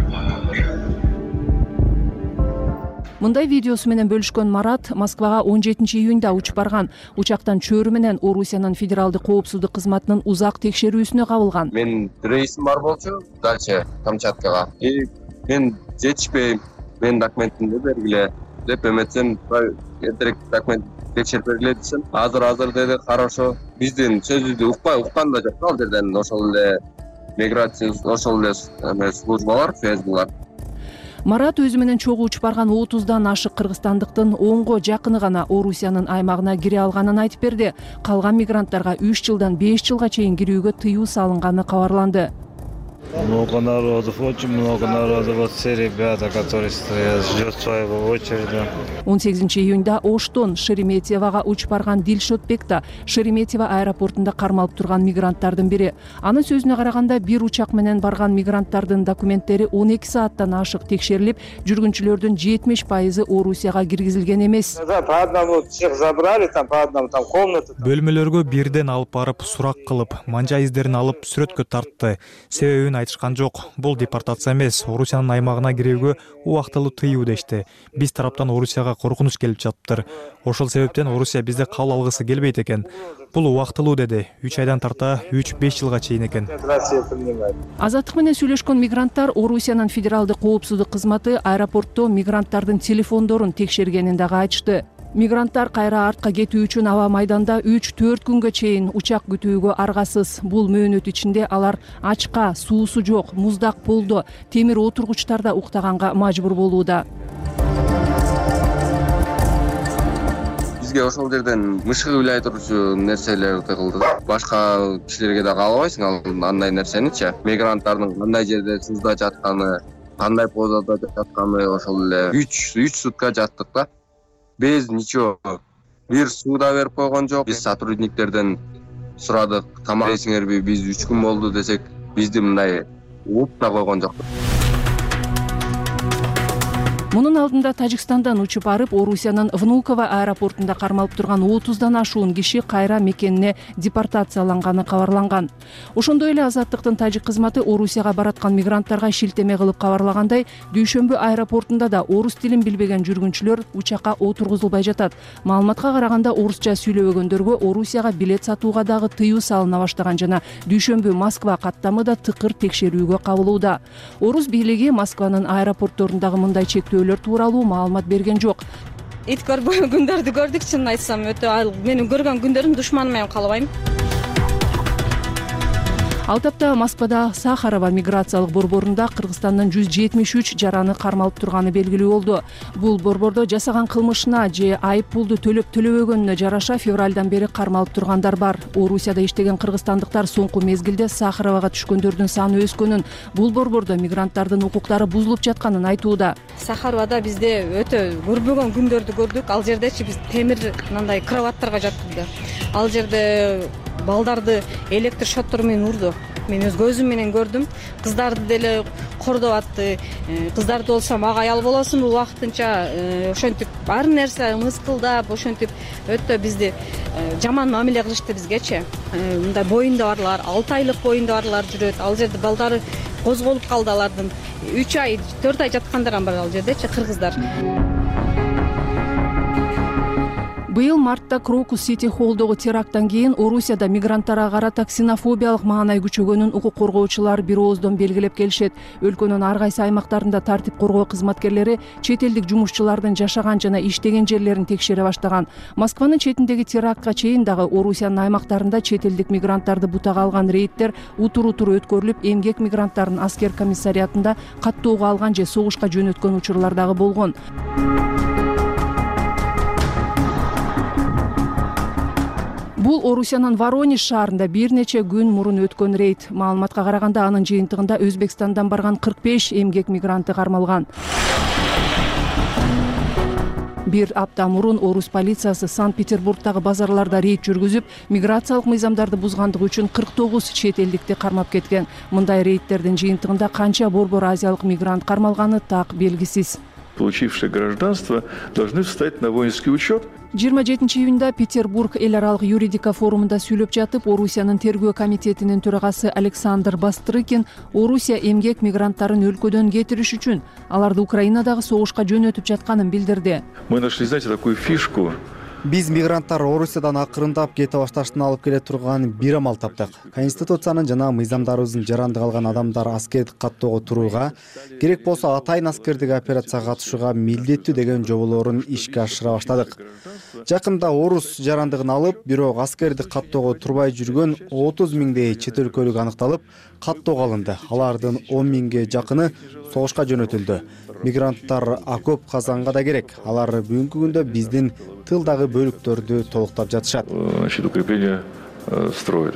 [SPEAKER 1] Мындай видеосу менен бөлүшкөн Марат Москвага он жетинчи июнда учуп барган. Учактан чөөрү менен Орусиянын федералдык коопсуздук кызматынын узак текшерүүсүнө кабылган.
[SPEAKER 23] Мен рейсим бар болчу, дальше Камчаткага. И мен жетишпей, мен документимди бергиле деп эметсем, эртерээк документ текшерип бергиле десем, азыр азыр деди, хорошо. Биздин сөзүбүздү укпай, уккан да жок ал жерден, ошол эле миграция, ошол эле службалар, фэсбулар.
[SPEAKER 1] Марат өзү менен чогуу учуп барган отуздан ашык кыргызстандыктын онго жакыны гана Орусиянын аймагына кире алганын айтып берди. Калган мигранттарга үч жылдан беш жылга чейин кирүүгө тыюу салынганы кабарланды.
[SPEAKER 24] Много народов, очень много народов. Вот все ребята, которые стоят, ждет своего очереди.
[SPEAKER 1] он сегизинчи июнда Оштон Шереметьевого учуп барган Дилшотбек да Шереметьево аэропортунда кармалып турган мигранттардын бири. Анын сөзүнө караганда, бир учак менен барган мигранттардын документтери он эки сааттан ашык текшерилип, жүргүнчүлөрдүн жетимиш пайызы Орусияга киргизилген эмес.
[SPEAKER 23] По одному всех забрали, там по одному там комната.
[SPEAKER 25] Бөлмөлөргө бирден алып барып, сурак кылып, манжа издерин алып сүрөткө тартты. Себебин айтышкан жок. Бул депортация эмес, Орусиянын аймагына кирүүгө убактылуу тыюу дешти. Биз тараптан Орусияга коркунуч келип жатыптыр. Ошол себептен Орусия бизди кабыл алгысы келбейт экен. Бул убактылуу деди. үч айдан тарта үч беш жылга чейин экен.
[SPEAKER 1] Азаттык менен сүйлөшкөн мигранттар Орусиянын федералдык коопсуздук кызматы аэропортто мигранттардын телефондорун текшергенин дагы айтышты. Мигранттар кайра артка кетүү үчүн аба майданда үч төрт күнгө чейин учак күтүүгө аргасыз. Бул мөөнөт ичинде алар ачка, суусу жок, муздак полдо, темир отургучтарда уктаганга мажбур болууда.
[SPEAKER 23] Бизге ошол жерден мышыгы билай турчу нерселер тыгылды да. Башка кишилерге да каалабайсың ал андай нерсеничи. Мигранттардын кандай жерде сузда жатканы, кандай позада жатканы ошол эле үч үч сутка жаттык да. Без ничего. Бир суда берип койгон жок. Биз сотрудниктерден сурадык, тамак жейсиңерби, биз үч күн болду десек, бизди мындай ууп да койгон жок.
[SPEAKER 1] Мунун алдында Тажикстандан учуп барып, Орусиянын Внуково аэропортунда кармалып турган отуздан ашуун киши кайра мекенине депортацияланганы кабарланган. Ошондой эле Азаттыктын тажик кызматы Орусияга бараткан мигранттарга шилтеме кылып кабарлагандай, Дүйшөмбү аэропортунда да орус тилин билбеген жүргүнчүлөр учакка отургузулбай жатат. Маалыматка караганда, орусча сүйлөбөгөндөргө Орусияга билет сатууга дагы тыюу салына баштаган жана Дүйшөмбү Москва каттамы да тыкыр текшерүүгө кабылууда. Орус бийлиги Москванын аэропортторундагы мындай чектөө тууралуу маалымат берген жок.
[SPEAKER 26] Ит көрбөгөн күндөрдү көрдүк, чын айтсам, өтө ал менин көргөн күндөрүм душманым менен калбайм.
[SPEAKER 1] Ал тапта Москвада Сахарова миграциялык борборунда Кыргызстандын жүз жетимиш үч жараны кармалып турганы белгилүү болду. Бул борбордо жасаган кылмышына же айып пулду төлөп төлөбөгөнүнө жараша февралдан бери кармалып тургандар бар. Орусияда иштеген кыргызстандыктар соңку мезгилде Сахаровага түшкөндөрдүн саны өскөнүн, бул борбордо мигранттардын укуктары бузулуп жатканын айтууда.
[SPEAKER 26] Сахаровада бизде өтө көрбөгөн күндөрдү көрдүк. Ал жердечи биз темир мындай кроваттарга жаткызды. Ал жерде балдарды электр шоттор менен урду. Мен өз көзүм менен көрдүм. Кыздарды деле кордоп атты. Кыздарды болсо мага аял болосуңбу убактынча ошентип бар нерсе мыскылдап, ошентип өтө бизди жаман мамиле кылышты бизгечи. Мындай боюнда барлар, алты айлык боюнда барлар жүрөт. Ал жерде балдары козголуп калды, алардын үч ай, төрт ай жаткандар бар ал жердечи кыргыздар.
[SPEAKER 1] Быйыл мартта Крокус Сити Холлдогу теракттан кийин Орусияда мигранттарга карата ксенофобиялык маанай күчөгөнүн укук коргоочулар бир ооздон белгилеп келишет. Өлкөнүн ар кайсы аймактарында тартип коргоо кызматкерлери чет элдик жумушчулардын жашаган жана иштеген жерлерин текшере баштаган. Москванын четиндеги терактка чейин дагы Орусиянын аймактарында чет элдик мигранттарды бутага алган рейдтер утур-утур өткөрүлүп, эмгек мигранттарын аскер комиссариатында каттоого алган же согушка жөнөткөн учурлар дагы болгон. Бул Орусиянын Воронеж шаарында бир нече күн мурун өткөн рейд. Маалыматка караганда анын жыйынтыгында Өзбекстандан барган кырк беш эмгек мигранты кармалган. Бир апта мурун Орус полициясы Санкт-Петербургдагы базарларда рейд жүргүзүп, миграциялык мыйзамдарды бузгандыгы үчүн кырк тогуз чет элдикти кармап кеткен. Мындай рейдтердин жыйынтыгында канча борбор азиялык мигрант кармалганы так белгисиз.
[SPEAKER 3] Получившие гражданство должны встать на воинский учет.
[SPEAKER 1] жыйырма жетинчи июнда Петербург эл аралык юридика форумунда сүйлөп жатып, Орусиянын тергөө комитетинин төрагасы Александр Бастрыкин Орусия эмгек мигранттарын өлкөдөн кетириш үчүн аларды Украинадагы согушка жөнөтүп жатканын билдирди.
[SPEAKER 3] Мы нашли, знаете, такую фишку.
[SPEAKER 5] Биз мигранттар Орусиядан акырындап кете башташтын алып келе турган бир амал таптык. Конституциянын жана мыйзамдарыбыздын жарандык алган адамдар аскердик каттоого турууга, керек болсо атайын аскердик операцияга катышууга милдеттүү деген жоболорун ишке ашыра баштадык. Жакында Орус жарандыгын алып, бирок аскердик каттоого турбай жүргөн отуз миңдей чет өлкөлүк аныкталып, каттоого алынды. Алардын он миңге жакыны согушка жөнөтүлдү. Мигранттар окоп казанга да керек. Алар бүгүнкү күндө биздин тылдагы бөлүктөрдү толуктап жатышат.
[SPEAKER 3] Значит, укрепление строят.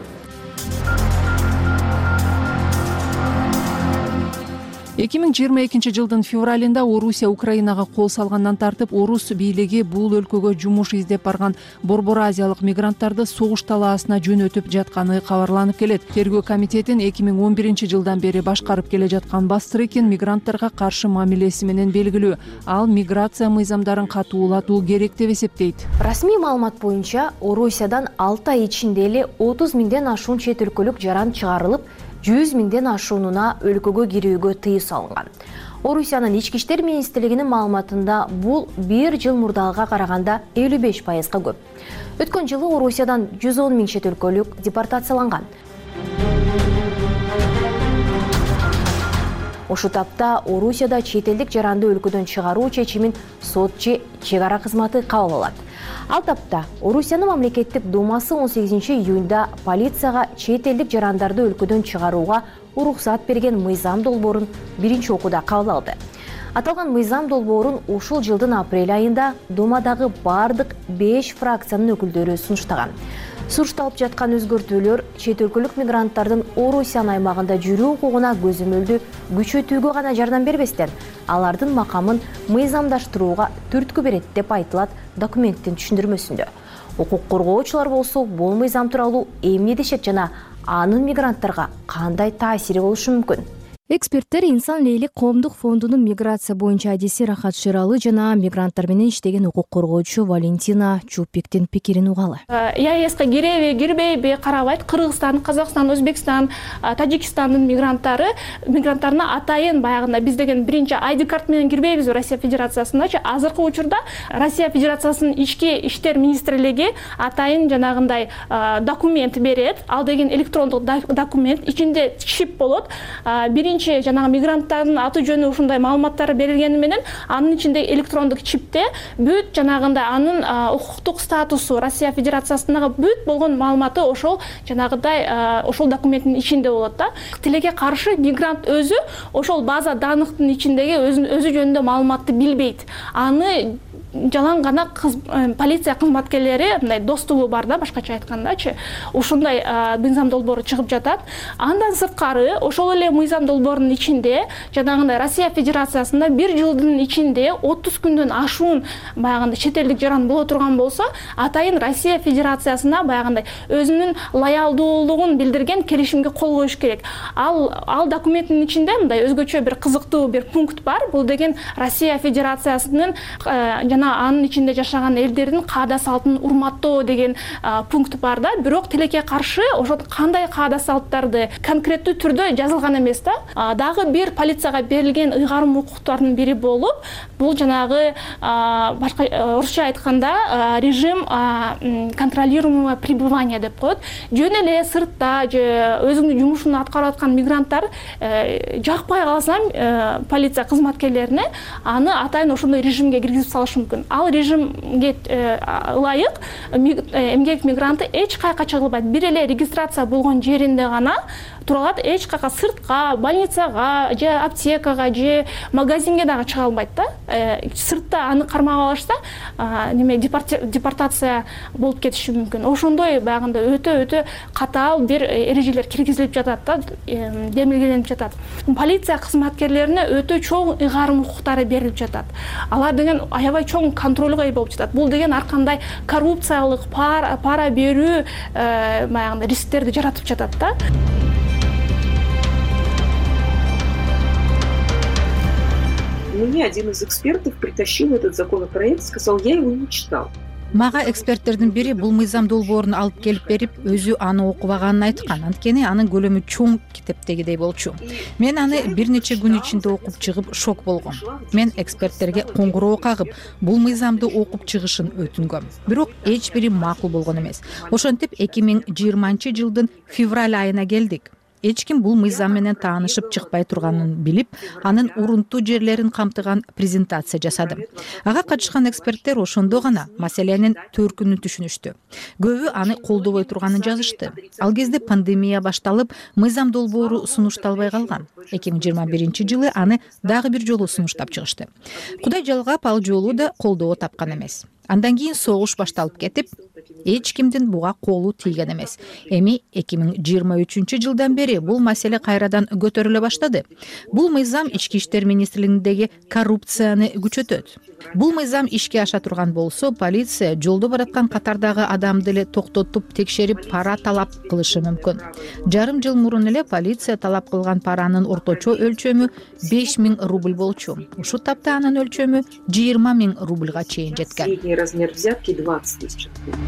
[SPEAKER 1] эки миң жыйырма экинчи жылдын февралында Орусия Украинага кол салгандан тартып, Орус бийлиги бул өлкөгө жумуш издеп барган борбор азиялык мигранттарды согуш талаасына жөнөтүп жатканы кабарланып келет. Тергөө комитетин эки миң он биринчи жылдан бери башкарып келе жаткан Бастрыкин мигранттарга каршы мамилеси менен белгилүү. Ал миграция мыйзамдарын катуулатуу керек деп эсептейт.
[SPEAKER 21] Расмий маалымат боюнча Орусиядан алты ай ичинде эле отуз миңден ашуун чет өлкөлүк жаран чыгарылып, жүз миңден ашуунуна өлкөгө кирүүгө тыюу салынган. Орусиянын ички иштер министрлигинин маалыматында бул бир жыл мурдагыга караганда элүү беш пайызга көп. Өткөн жылы Орусиядан жүз он миң чет өлкөлүк депортацияланган. Ошол тапта Орусияда чет элдик жаранды өлкөдөн чыгаруу чечимин сот же чек ара кызматы кабыл алат. Ал тапта Орусиянын мамлекеттик думасы он сегизинчи июнда полицияга чет элдик жарандарды өлкөдөн чыгарууга уруксат берген мыйзам долбоорун биринчи окууда кабыл алды. Аталган мыйзам долбоорун ушул жылдын апрель айында Думадагы бардык беш фракциянын өкүлдөрү сунуштаган. Сурушталып жаткан өзгөртүүлөр чет өлкөлүк мигранттардын Орусиянын аймагында жүрүү укугуна көзөмөлдү күчөтүүгө гана жардам бербестен, алардын макамын мыйзамдаштырууга түрткү берет деп айтылат документтин түшүндүрмөсүндө. Укук коргоочулар болсо бул мыйзам тууралуу эмне дешет жана анын мигранттарга кандай таасири болушу мүмкүн? Эксперттер Инсан Лейлик коомдук фондунун миграция боюнча адиси Рахат Шералы жана мигранттар менен иштеген укук коргоочу Валентина Чупиктин пикирин угалы.
[SPEAKER 6] ЕАЭСке киреби, кирбейби карабайт. Кыргызстан, Казакстан, Өзбекстан, Тажикстандын мигранттары мигранттарына атайын баягында биз деген биринчи ай ди карт менен кирбейбиз Россия Федерациясындачы. Азыркы учурда Россия Федерациясынын ички иштер министрлиги атайын жанагындай документ берет. Ал деген электрондук документ, ичинде чип болот. Биринчи биринчи жанагы мигранттардын аты жөнү ушундай маалыматтары берилгени менен анын ичинде электрондук чипте бүт жанагындай анын укуктук статусу Россия Федерациясындагы бүт болгон маалыматы ошол жанагыдай ошол документтин ичинде болот да. Тилекке каршы мигрант өзү ошол база данныктын ичиндеги өзү жөнүндө маалыматты билбейт. Аны жалаң гана полиция кызматкерлери мындай достугу бар да, башкача айткандачы. Ушундай мыйзам долбоору чыгып жатат. Андан сырткары ошол эле мыйзам долбоорунун ичинде жанагындай Россия Федерациясында бир жылдын ичинде отуз күндөн ашуун баягындай чет элдик жаран боло турган болсо, атайын Россия Федерациясына баягындай өзүнүн лоялдуулугун билдирген келишимге кол коюш керек. Ал ал документтин ичинде мындай өзгөчө бир кызыктуу бир пункт бар. Бул деген Россия Федерациясынын жана анын ичинде жашаган элдердин каада салтын урматтоо деген пункт бар да. Бирок тилекке каршы ошо кандай каада салттарды конкреттүү түрдө жазылган эмес да. Дагы бир полицияга берилген ыйгарым укуктардын бири болуп, бул жанагы башка орусча айтканда режим контролируемого пребывания деп коет. Жөн эле сыртта же өзүнүн жумушун аткарып аткан мигранттар жакпай калса полиция кызматкерлерине аны атайын ошондой режимге киргизип салышы мүмкүн. Ал режимге ылайык эмгек мигранты эч кайка чыгылбайт. Бир эле регистрация болгон жеринде гана тура алат, эч кайка сыртка, больницага же аптекага же магазинге дагы чыга албайт да. Сыртта аны кармап алышса, неме депортация болуп кетиши мүмкүн. Ошондой баягында өтө-өтө катаал бир эрежелер киргизилип жатат да, демилгеленип жатат. Полиция кызматкерлерине өтө чоң ыйгарым укуктары берилип жатат. Алар деген аябай чоң контролго ээ болуп жатат. Бул деген ар кандай коррупциялык, пара, пара берүү баягында рисктерди жаратып жатат да.
[SPEAKER 16] Мне один из экспертов притащил этот законопроект, сказал, я его не читал.
[SPEAKER 4] Мага эксперттердин бири бул мыйзам долбоорун алып келип берип, өзү аны окубаганын айткан. Анткени анын көлөмү чоң китептегидей болчу. Мен аны бир нече күн ичинде окуп чыгып шок болгом. Мен эксперттерге коңгуроо кагып, бул мыйзамды окуп чыгышын өтүнгөм. Бирок эч бири макул болгон эмес. Ошентип эки миң жыйырманчы жылдын февраль айына келдик. Эч ким бул мыйзам менен таанышып чыкпай турганын билип, анын урунтуу жерлерин камтыган презентация жасадым. Ага катышкан эксперттер ошондо гана маселенин төркүнүн түшүнүштү. Көбү аны колдобой турганын жазышты. Ал кезде пандемия башталып, мыйзам долбоору сунушталбай калган. эки миң жыйырма биринчи жылы аны дагы бир жолу сунуштап чыгышты. Кудай жалгап, ал жолу да колдоо тапкан эмес. Андан кийин согуш башталып кетип, эч кимдин буга колу тийген эмес. Эми эки миң жыйырма үчүнчү жылдан бери бул маселе кайрадан көтөрүлө баштады. Бул мыйзам Ички иштер министрлигиндеги коррупцияны күчөтөт. Бул мыйзам ишке аша турган болсо, полиция жолдо бараткан катардагы адамды эле токтотуп, текшерип, пара талап кылышы мүмкүн. Жарым жыл мурун эле полиция талап кылган паранын орточо өлчөмү беш миң рубль болчу. Ушул тапта анын өлчөмү жыйырма миң рубльга чейин жеткен.
[SPEAKER 16] Средний размер взятки двадцать тысяч.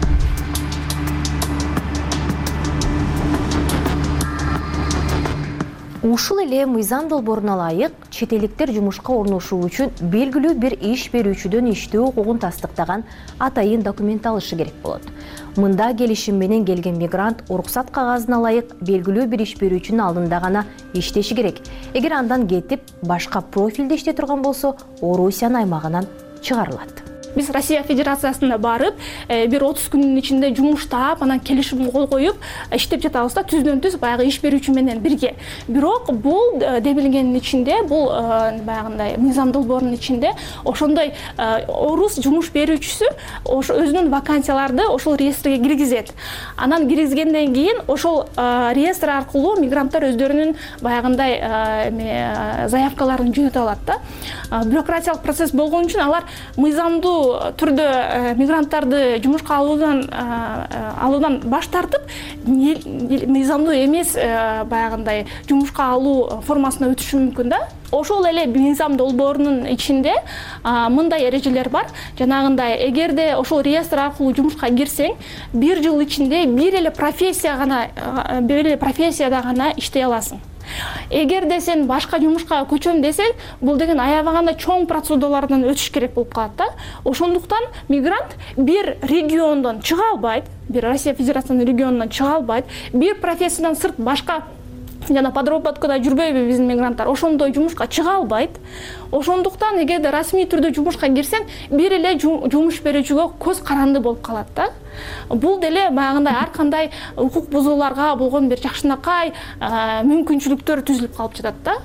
[SPEAKER 21] Ушул эле мыйзам долбооруна ылайык чет элдиктер жумушка орношуу үчүн белгилүү бир иш берүүчүдөн иштөө укугун тастыктаган атайын документ алышы керек болот. Мында келишим менен келген мигрант уруксат кагазына ылайык белгилүү бир иш берүүчүнүн алдында гана иштеши керек. Эгер андан кетип, башка профилде иштей турган болсо, Орусиянын аймагынан чыгарылат.
[SPEAKER 6] Биз Россия Федерациясында барып, бир отуз күндүн ичинде жумуштап, анан келишим кол коюп, иштеп жатабыз да, түздөн түз баягы иш берүүчү менен бирге. Бирок бул демилгендин ичинде, бул баягындай мыйзам долбоорунун ичинде ошондой орус жумуш берүүчүсү ошо өзүнүн вакансияларды ошол реестрге киргизет. Анан киргизгенден кийин ошол реестр аркылуу мигранттар өздөрүнүн баягындай заявкаларын жөнөтө алат да. Бюрократиялык процесс болгон үчүн алар мыйзамдуу түрдө мигранттарды жумушка алуудан алуудан баш тартып, мыйзамдуу эмес баягындай жумушка алуу формасына өтүшү мүмкүн да. Ошол эле мыйзам долбоорунун ичинде мындай эрежелер бар. Жанагындай, эгерде ошол реестр аркылуу жумушка кирсең, бир жыл ичинде бир эле профессия гана, бир эле профессияда гана иштей аласың. Эгерде сен башка жумушка көчөм десең, бул деген аябаганда чоң процедуралардан өтүш керек болуп калат да. Ошондуктан мигрант бир региондон чыга албайт, бир Россия Федерациясынын регионунан чыга албайт, бир профессиядан сырт башка жана подработкада жүрбөйбү биздин мигранттар, ошондой жумушка чыга албайт. Ошондуктан эгерде расмий түрдө жумушка кирсең, бир эле жумуш берүүчүгө көз каранды болуп калат да. Бул деле баягындай ар кандай укук бузууларга болгон бир жакшынакай мүмкүнчүлүктөр түзүлүп калып жатат да.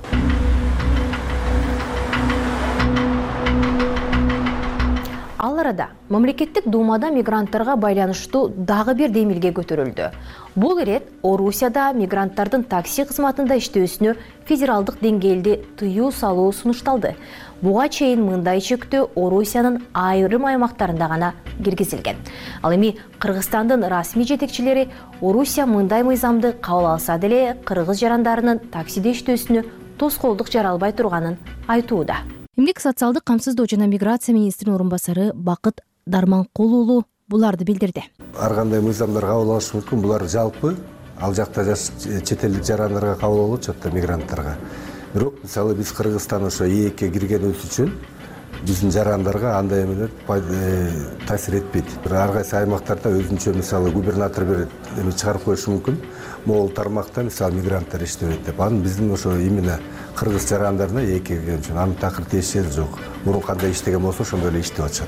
[SPEAKER 21] Ал арада мамлекеттик думада мигранттарга байланыштуу дагы бир демилге көтөрүлдү. Бул ирет Орусияда мигранттардын такси кызматында иштөөсүнө федералдык деңгээлде тыюу салуу сунушталды. Буга чейин мындай чектөө Орусиянын айрым аймактарында гана киргизилген. Ал эми Кыргызстандын расмий жетекчилери Орусия мындай мыйзамды кабыл алса деле кыргыз жарандарынын таксиде иштөөсүнө тоскоолдук жаралбай турганын айтууда. Эмгек социалдык камсыздоо жана миграция министринин орун басары Бакыт Дарманкул буларды билдирди.
[SPEAKER 7] Ар кандай мыйзамдар кабыл алышы мүмкүн, булар жалпы ал жакта чет элдик жарандарга кабыл болот, жакта мигранттарга. Бирок мисалы биз Кыргызстан ошо ээкке киргенибиз үчүн биздин жарандарга андай эмелер таасир этпейт. Ар кайсы аймактарда өзүнчө мисалы губернатор бир эме чыгарып коюшу мүмкүн. Могул тармакта мисалы мигранттар иштебейт деп. Анын биздин ошо именно кыргыз жарандарына ээкке кирген үчүн анын такыр тиешеси жок. Мурун кандай иштеген болсо ошондой эле иштеп атышат.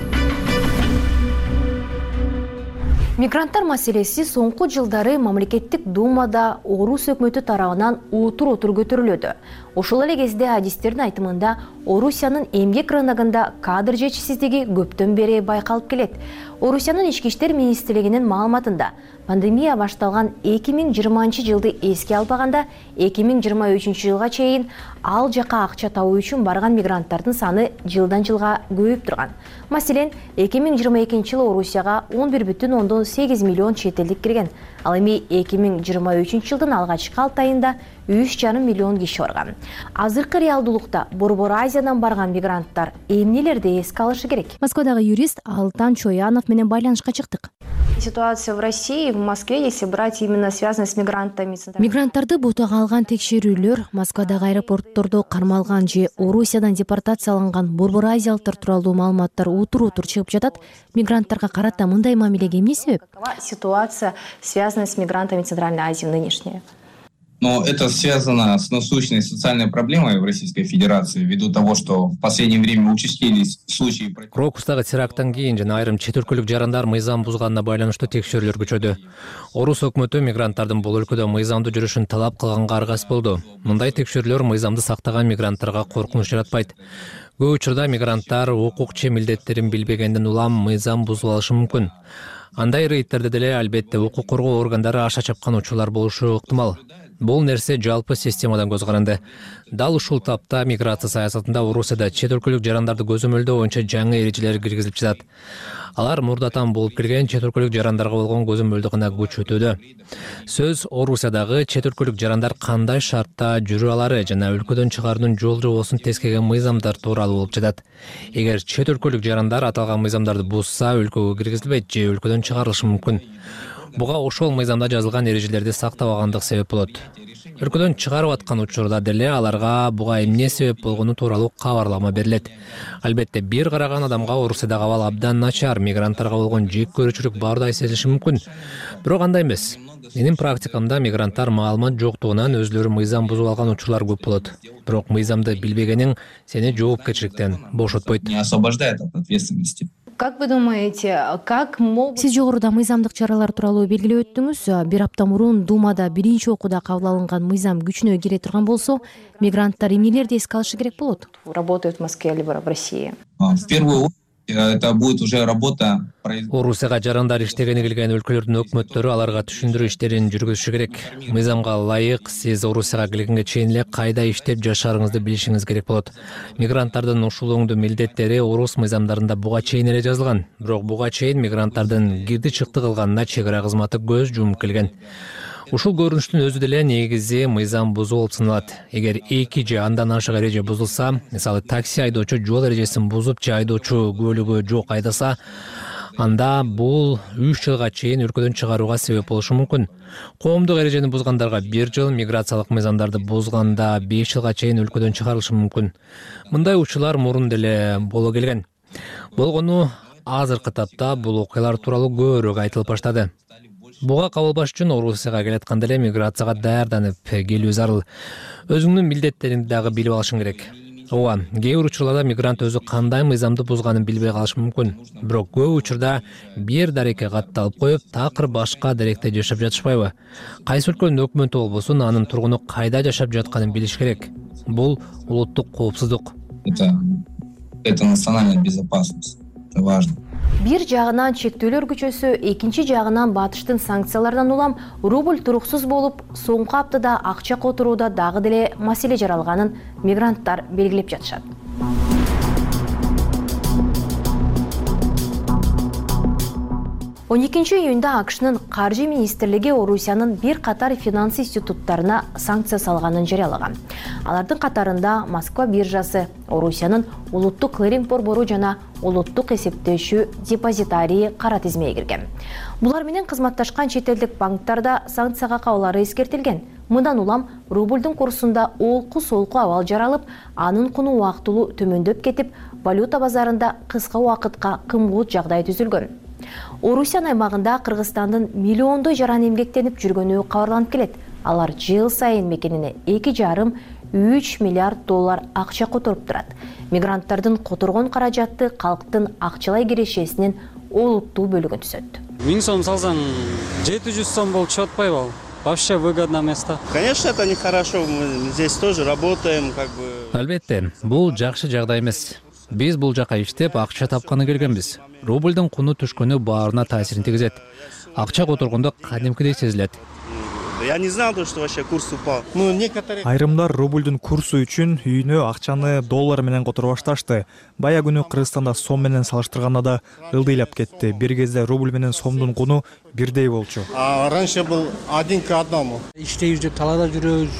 [SPEAKER 21] Мигранттар маселеси соңку жылдары мамлекеттик думада Орус өкмөтү тарабынан утур-утур көтөрүлөдү. Ошол эле кезде адистердин айтымында Орусиянын эмгек рыногунда кадр жетишсиздиги көптөн бери байкалып келет. Орусиянын ички иштер министрлигинин маалыматында пандемия башталган эки миң жыйырманчы жылды эске албаганда эки миң жыйырма үчүнчү жылга чейин ал жака акча табуу үчүн барган мигранттардын саны жылдан жылга көбөйүп турган. Маселен, эки миң жыйырма экинчи жылы Орусияга он бир бүтүн ондон сегиз миллион чет элдик кирген. Ал эми эки миң жыйырма үчүнчү жылдын алгачкы алты айында үч жарым миллион киши барган. Азыркы реалдуулукта Борбор Азиядан барган мигранттар эмнелерди эске алышы керек? Москвадагы юрист Алтан Чоянов менен байланышка чыктык.
[SPEAKER 8] Ситуация в России, в Москве, если брать именно связанные с мигрантами.
[SPEAKER 21] Мигранттарды бутага алган текшерүүлөр Москвадагы аэропорттордо кармалган же Орусиядан депортацияланган Борбор Азиялыктар тууралуу маалыматтар утур-утур чыгып жатат. Мигранттарга карата мындай мамилеге эмне себеп?
[SPEAKER 8] Ситуация, связанная с мигрантами Центральной Азии нынешняя.
[SPEAKER 9] Но это связано с насущной социальной проблемой в Российской Федерации, ввиду того, что в последнее время участились случаи...
[SPEAKER 10] Крокустагы теракттан кийин жана айрым чет өлкөлүк жарандар мыйзам бузганына байланыштуу текшерүүлөр күчөдү. Орус өкмөтү мигранттардын бул өлкөдө мыйзамдуу жүрүшүн талап кылганга аргасыз болду. Мындай текшерүүлөр мыйзамды сактаган мигранттарга коркунуч жаратпайт. Көп учурда мигранттар укук же милдеттерин билбегенден улам мыйзам бузуп алышы мүмкүн. Андай рейдтерде деле албетте укук коргоо органдары аша чапкан учурлар болушу ыктымал. Бул нерсе жалпы системадан көз каранды. Дал ушул тапта миграция саясатында Орусияда чет өлкөлүк жарандарды көзөмөлдөө боюнча жаңы эрежелер киргизилип жатат. Алар мурдатан болуп кирген чет өлкөлүк жарандарга болгон көзөмөлдү гана күчөтүүдө. Сөз Орусиядагы чет өлкөлүк жарандар кандай шартта жүрө алары жана өлкөдөн чыгаруунун жол жобосун тескеген мыйзамдар тууралуу болуп жатат. Эгер чет өлкөлүк жарандар аталган мыйзамдарды бузса, өлкөгө киргизилбейт же өлкөдөн чыгарылышы мүмкүн. Буга ошол мыйзамда жазылган эрежелерди сактабагандык себеп болот. Өлкөдөн чыгарып аткан учурда деле аларга буга эмне себеп болгону тууралуу кабарлама берилет. Албетте бир караган адамга Орусиядагы абал абдан начар, мигранттарга болгон жек көрүүчүлүк баардай сезилиши мүмкүн. Бирок андай эмес. Менин практикамда мигранттар маалымат жоктугунан өзлөрү мыйзам бузуп алган учурлар көп болот. Бирок мыйзамды билбегениң сени жоопкерчиликтен бошотпойт.
[SPEAKER 9] Не освобождает от ответственности.
[SPEAKER 8] Как вы думаете, как могут...
[SPEAKER 21] Сиз жогоруда мыйзамдык чаралар тууралуу белгилеп өттүңүз. Бир апта мурун Думада биринчи окууда кабыл алынган мыйзам күчүнө кире турган болсо, мигранттар эмнелерди эске алышы керек болот?
[SPEAKER 8] Работают в Москве либо в России.
[SPEAKER 9] В первую очередь это будет уже работа.
[SPEAKER 10] Орусияга жарандар иштегени келген өлкөлөрдүн өкмөттөрү аларга түшүндүрүү иштерин жүргүзүшү керек. Мыйзамга ылайык сиз Орусияга келгенге чейин эле кайда иштеп жашаарыңызды билишиңиз керек болот. Мигранттардын ушул оңдуу милдеттери Орус мыйзамдарында буга чейин эле жазылган. Бирок буга чейин мигранттардын кирди чыкты кылганына чек ара кызматы көз жумуп келген. Ушул көрүнүштүн өзү деле негизи мыйзам бузуу болуп саналат. Эгер эки же андан ашык эреже бузулса, мисалы такси айдоочу жол эрежесин бузуп же айдоочу көлүгү жок айдаса, анда бул үч жылга чейин өлкөдөн чыгарууга себеп болушу мүмкүн. Коомдук эрежени бузгандарга бир жыл, миграциялык мыйзамдарды бузганда беш жылга чейин өлкөдөн чыгарылышы мүмкүн. Мындай учурлар мурун деле боло келген. Болгону азыркы тапта бул окуялар тууралуу көбүрөөк айтылып баштады. Буга кабылбаш үчүн Орусияга келатканда эле миграцияга даярданып келүү зарыл. Өзүңдүн милдеттериңди дагы билип алышың керек. Ооба, кээ бир учурларда мигрант өзү кандай мыйзамды бузганын билбей калышы мүмкүн. Бирок көп учурда бир дарекке катталып коюп, такыр башка даректе жашап жатышпайбы? Кайсы өлкөнүн өкмөтү болбосун, анын тургуну кайда жашап жатканын билиш керек. Бул улуттук коопсуздук.
[SPEAKER 9] Это, это национальная безопасность. Это важно.
[SPEAKER 21] Бир жагынан чектөөлөр күчөсө, экинчи жагынан батыштын санкциялардан улам рубль туруксуз болуп, соңку аптада акча которууда дагы деле маселе жаралганын мигранттар белгилеп жатышат. он экинчи июнда АКШнын каржы министрлиги Орусиянын бир катар финанс институттарына санкция салганын жарыялаган. Алардын катарында Москва биржасы, Орусиянын улуттук клиринг борбору жана улуттук эсептөөчү депозитарии кара тизмеге кирген. Булар менен кызматташкан чет элдик банктарда санкцияга кабылары эскертилген. Мындан улам рубльдун курсунда олку-солку абал жаралып, анын куну убактылуу төмөндөп кетип, валюта базарында кыска убакытка кымбат жагдай түзүлгөн. Орусия аймагында Кыргызстандын миллиондой жаран эмгектенип жүргөнү кабарланып келет. Алар жыл сайын мекенине эки жарым үч миллиард доллар акча которуп турат. Мигранттардын которгон каражаты калктын акчалай кирешесинин олуттуу бөлүгүн түзөт.
[SPEAKER 11] миң сом салсаң жети жүз сом болуп чыгып атпайбы? Вообще выгодно место.
[SPEAKER 12] Конечно, это нехорошо. Мы здесь тоже работаем, как бы.
[SPEAKER 10] Албетте, бул жакшы жагдай эмес. Биз бул жака иштеп акча тапканы келгенбиз. Рубльдун куну түшкөнү баарына таасирин тийгизет. Акча которгондо кадимкидей сезилет.
[SPEAKER 12] Я не знал, что вообще курс упал. Ну, некоторые...
[SPEAKER 25] Айрымдар рубльдун курсу үчүн үйүнө акчаны доллар менен которуп башташты. Бая күнү Кыргызстанда сом менен салыштырганда да ылдыйлап кетти. Бир кезде рубль менен сомдун куну бирдей болчу.
[SPEAKER 12] А раньше был один к одному.
[SPEAKER 14] Иштейбиз деп талаада жүрөбүз.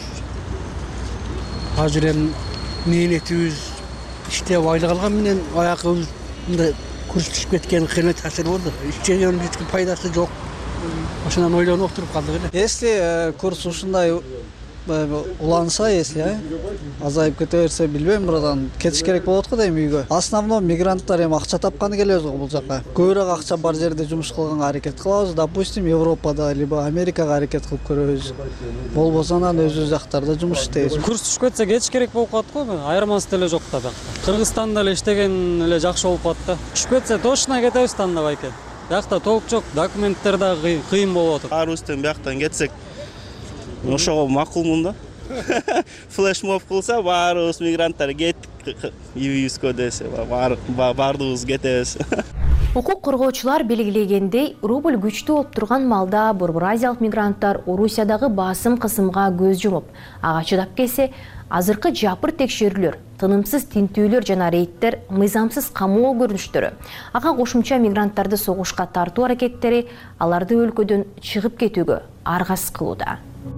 [SPEAKER 14] Азыр эми мээнетибиз иштеп айлык алган менен аякыбыз мындай курс түшүп кеткен кыймет таасир болду. Иштегенин эч пайдасы жок. Ошондон ойлонуп отуруп калдык эле. Если курс ушундай уланса, если азайып кете берсе, билбейм, братан, кетиш керек болот го дейм үйгө. Основном мигранттар эми акча тапканы келебиз го бул жака. Көбүрөөк акча бар жерде жумуш кылганга аракет кылабыз. Допустим, Европада либо Америкага аракет кылып көрөбүз. Болбосо анан өзүбүз жактарда жумуш иштейбиз. Курс түшүп кетсе кетиш керек болуп калат го. Айырмасы деле жок да бак. Кыргызстанда эле иштеген эле жакшы болуп калат да. Түшүп кетсе точно кетебиз тандабай экен. Бияқта толық жоқ, документтер да қиын болып отыр.
[SPEAKER 12] Арустен бияқтан кетсек, ошоға мақұлмын да. Флешмоб қылса, барыбыз мигранттар кеттік үйүбүзгө десе, бардыбыз кетебиз.
[SPEAKER 21] Укук коргоочулар белгилегендей, рубль күчтүү болуп турган маалда Борбор-Азиялык мигранттар Орусиядагы басым кысымга көз жумуп, ага чыдап келсе, азыркы жапыр текшерүүлөр, тынымсыз тинтүүлөр жана рейдтер, мыйзамсыз камоо көрүнүштөрү, ага кошумча мигранттарды согушка тартуу аракеттери аларды өлкөдөн чыгып кетүүгө аргасыз кылууда.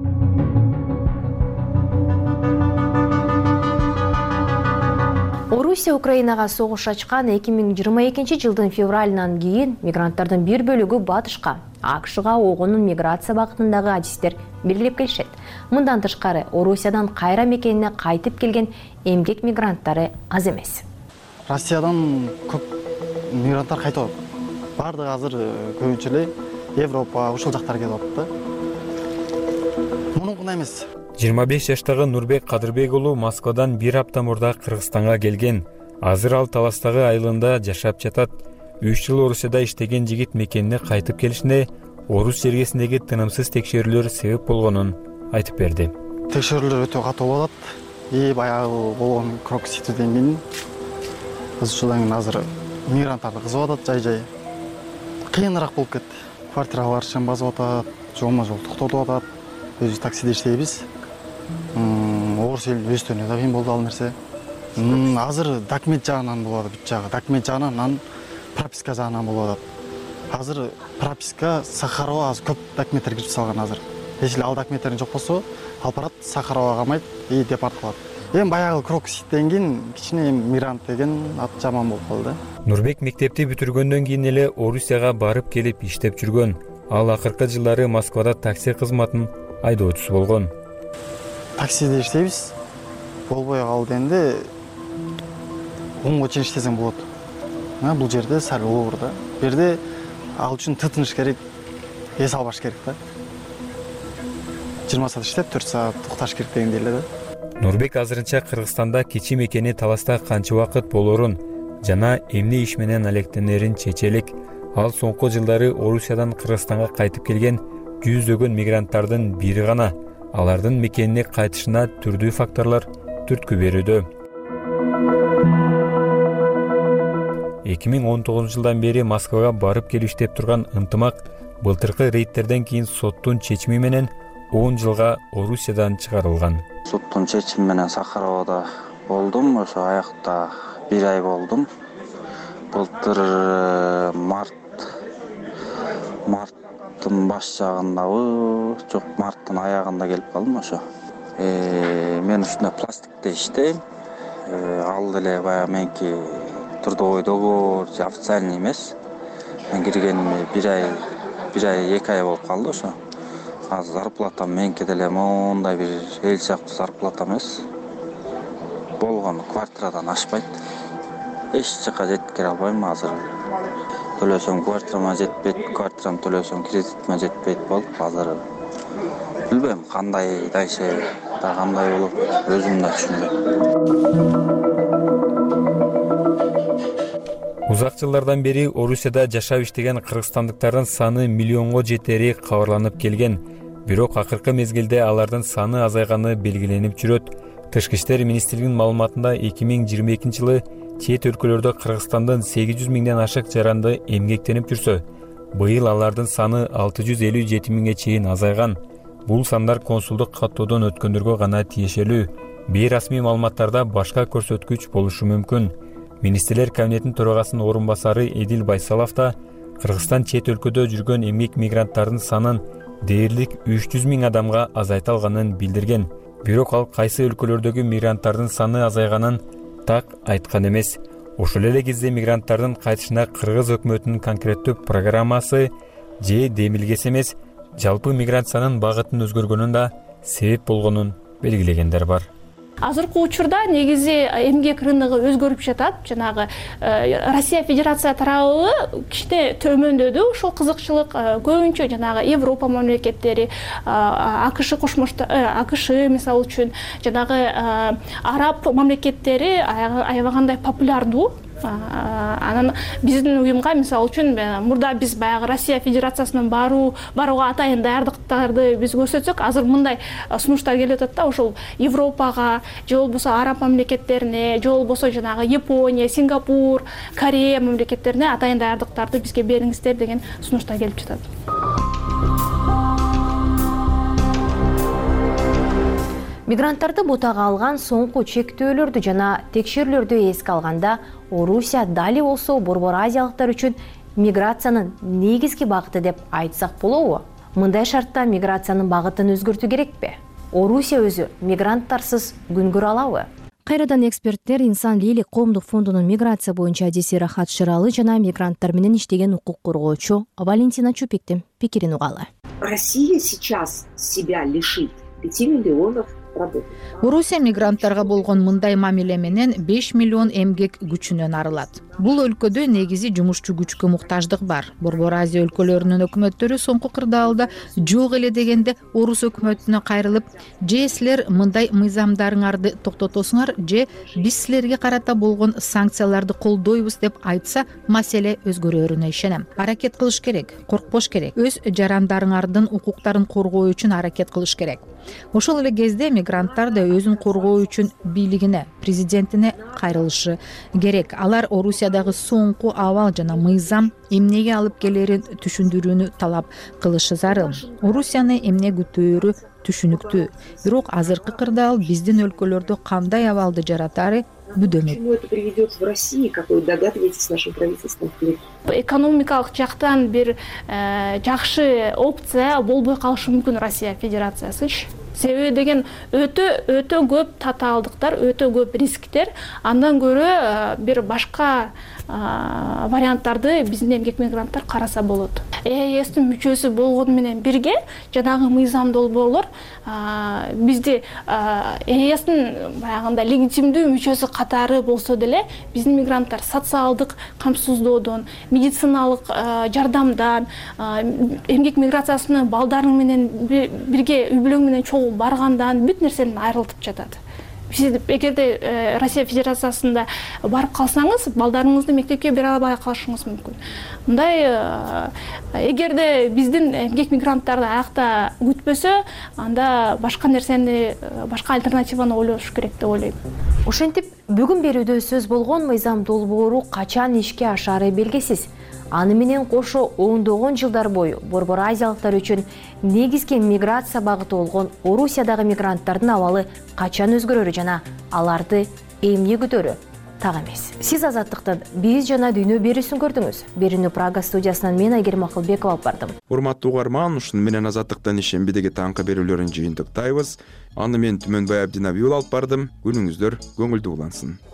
[SPEAKER 21] Орусия Украинага согуш ачкан эки миң жыйырма экинчи жылдын февралынан кийин мигранттардын бир бөлүгү батышка, АКШга огонун миграция багытындагы адистер белгилеп келишет. Мындан тышкары Орусиядан кайра мекенине кайтып келген эмгек мигранттары аз эмес.
[SPEAKER 14] Россиядан көп мигранттар кайтып атат. Бардыгы азыр көбүнчө эле Европа, ушул жактар келип атат да. Мунун эмес.
[SPEAKER 20] жыйырма беш жаштагы Нурбек Кадырбек уулу Москвадан бир апта мурда Кыргызстанга келген. Азыр ал Таластагы айылында жашап жатат. үч жыл Орусияда иштеген жигит мекенине кайтып келишине Орус жергесиндеги тынымсыз текшерүүлөр себеп болгонун айтып берди.
[SPEAKER 14] Текшерүүлөр өтө катуу болот. И баягы болгон крокситиден кийин ушудан кийин азыр мигранттарды кызып атат жай-жай. Кыйыныраак болуп кетти. Квартиралар чын басып атат, жолма жол токтотуп атат. Өзү таксиде иштейбиз. Орус элинин өстөнү да кыйын болду ал нерсе. Азыр документ жагынан болот, бүт жагы. Документ жагынан, анан прописка жагынан болот. Азыр прописка Сахарова аз көп документтер кирип салган азыр. Если ал документтерин жок болсо, алпарат Сахаровага камайт и депорт кылат. Эми баягы крокситтен кийин кичине мигрант деген ат жаман болуп калды.
[SPEAKER 20] Нурбек мектепти бүтүргөндөн кийин эле Орусияга барып келип иштеп жүргөн. Ал акыркы жылдары Москвада такси кызматын айдоочусу болгон.
[SPEAKER 14] Таксиде иштейбиз. Болбой калды энди онго чейин иштесең болот. Бул жерде сал оор да. Бу жерде ал үчүн тытыныш керек.
[SPEAKER 5] эс албаш керек да. жыйырма саат иштеп төрт саат укташ керек дегендей эле да.
[SPEAKER 20] Нурбек азырынча Кыргызстанда кечи мекени таласта канча убакыт болорун жана эмне иш менен алектенерин чечелик. Ал соңку жылдары Орусиядан Кыргызстанга кайтып келген жүздөгөн мигранттардын бири гана. Алардын мекенине кайтышына түрдүү факторлор түрткү берүүдө. эки миң он тогузунчу жылдан бери Москвага барып келип иштеп турган ынтымак былтыркы рейдтерден кийин соттун чечими менен он жылга Орусиядан чыгарылган.
[SPEAKER 2] Соттун чечими менен Сахаровада болдум, ошо аякта бир ай болдум. Былтыр март марттын баш жагындабы, жок марттын аягында келип калдым ошо. Э мен ушундай пластикте иштейм. Ал деле баягы меники трудовой договор, официальный эмес. Мен киргениме бир ай, бир ай, эки ай болуп калды ошо. Азыр зарплатам меники деле мондай бир эл сыяктуу зарплата эмес. Болгону квартирадан ашпайт. Эч жака жеткире албайм азыр. Төлөсөм квартирама жетпейт, квартирам төлөсөм кредитиме жетпейт болуп азыр. Билбейм кандай дайше, да кандай болуп, өзүм да түшүнбөйм.
[SPEAKER 20] Узак жылдардан бери Орусияда жашап иштеген кыргызстандыктардын саны миллионго жетери кабарланып келген. Бирок акыркы мезгилде алардын саны азайганы белгиленип жүрөт. Тышкы иштер министрлигинин маалыматында эки миң жыйырма экинчи жылы чет өлкөлөрдө Кыргызстандын сегиз жүз миңден ашык жаранды эмгектенип жүрсө, быйыл алардын саны алты жүз элүү жети миңге чейин азайган. Бул сандар консулдук каттоодон өткөндөргө гана тиешелүү. Бейрасмий маалыматтарда башка көрсөткүч болушу мүмкүн. Министрлер кабинетинин төрагасынын орун басары Эдил Байсалов да Кыргызстан чет өлкөдө жүргөн эмгек мигранттардын санын дээрлик үч жүз миң адамга азайта алганын билдирген. Бирок ал кайсы өлкөлөрдөгү мигранттардын саны азайганын так айткан эмес. Ошол эле кезде мигранттардын кайтышына Кыргыз өкмөтүнүн конкреттүү программасы же демилгеси эмес, жалпы миграциянын багытын өзгөргөнүн да себеп болгонун белгилегендер бар.
[SPEAKER 6] Азыркы учурда негизи эмгек рыногу өзгөрүп жатат. Жанагы Россия Федерация тарабы кичине төмөндөдү. Ошол кызыкчылык көбүнчө жанагы Европа мамлекеттери, АКШ кошмо АКШ мисалы үчүн жанагы араб мамлекеттери аябагандай популярдуу. Анан биздин уюмга мисалы үчүн мурда биз баягы Россия Федерациясынан баруу барууга атайын даярдыктарды биз көрсөтсөк, азыр мындай сунуштар келип атат да, ошол Европага, же болбосо араб мамлекеттерине, же болбосо жанагы Япония, Сингапур, Корея мамлекеттерине атайын даярдыктарды бизге бериңиздер деген сунуштар келип жатат.
[SPEAKER 21] Мигранттарды бутага алган соңку чектөөлөрдү жана текшерүүлөрдү эске алганда, Орусия дали болсо Борбор Азиялыктар үчүн миграциянын негизги багыты деп айтсак болобу? Мындай шартта миграциянын багытын өзгөртүү керекпи? Орусия өзү мигранттарсыз күн көрө алабы? Кайрадан эксперттер Инсан Лили коомдук фондунун миграция боюнча адисери катышыралы жана мигранттар менен иштеген укук коргоочу Валентина Чупиктин пикирин угалы.
[SPEAKER 16] Россия сейчас себя лишит пяти миллионов.
[SPEAKER 4] Орусия мигранттарга болгон мындай мамиле менен беш миллион эмгек күчүнөн арылат. Бул өлкөдө негизи жумушчу күчкө муктаждык бар. Борбор Азия өлкөлөрүнүн өкмөттөрү соңку кырдаалда жок эле дегенде Орус өкмөтүнө кайрылып, же силер мындай мыйзамдарыңарды токтотосуңар, же биз силерге карата болгон санкцияларды колдойбуз деп айтса, маселе өзгөрөрүнө ишенем. Аракет кылыш керек, коркпош керек. Өз жарандарыңардын укуктарын коргоо үчүн аракет кылыш керек. Ошол эле кезде мигранттар да өзүн коргоо үчүн бийлигине, президентине кайрылышы керек. Алар Орусиядагы соңку абал жана мыйзам эмнеге алып келерин түшүндүрүүнү талап кылышы зарыл. Орусияны эмне күтөөрү түшүнүктүү. Бирок азыркы кырдаал биздин өлкөлөрдө кандай абалды жаратары бүдөнөт.
[SPEAKER 16] Почему это приведет в России, как вы догадываетесь, нашим правительством?
[SPEAKER 6] Экономикалык жактан бир жакшы опция болбой калышы мүмкүн Россия Федерациясы. Себеби деген өтө өтө көп татаалдыктар, өтө көп рисктер. Андан көрө бир башка варианттарды биздин эмгек мигранттар караса болот. ээстин мүчөсү болгону менен бирге жанагы мыйзам долбоорлор бизди ээстин баягындай легитимдүү мүчөсү катары болсо деле биздин мигранттар социалдык камсыздоодон, медициналык жардамдан, эмгек миграциясына балдарың менен бирге үй бүлөң менен чогуу баргандан бүт нерседен айрылтып жатат. Сиз эгерде Россия Федерациясында барып калсаңыз, балдарыңызды мектепке бере албай калышыңыз мүмкүн. Мындай эгерде биздин эмгек мигранттарды аякта күтпөсө, анда башка нерсени, башка альтернативаны ойлош керек деп ойлойм.
[SPEAKER 21] Ошентип, бүгүн берүүдө сөз болгон мыйзам долбоору качан ишке ашары белгисиз. Аны менен кошо ондогон жылдар бою Борбор азиялыктар үчүн негизги миграция багыты болгон Орусиядагы мигранттардын абалы качан өзгөрөрү жана аларды эмне күтөрү так эмес. Сиз Азаттыктан биз жана дүйнө берүүсүн көрдүңүз. Берүүнү Прага студиясынан мен Айгерим Акылбекова алып бардым.
[SPEAKER 13] Урматтуу угарман, ушуну менен Азаттыктан ишембидеги таңкы берүүлөрүн жыйынтыктайбыз. Аны мен Түмөнбай Абдинабиул алып бардым. Күнүңүздөр көңүлдүү улансын.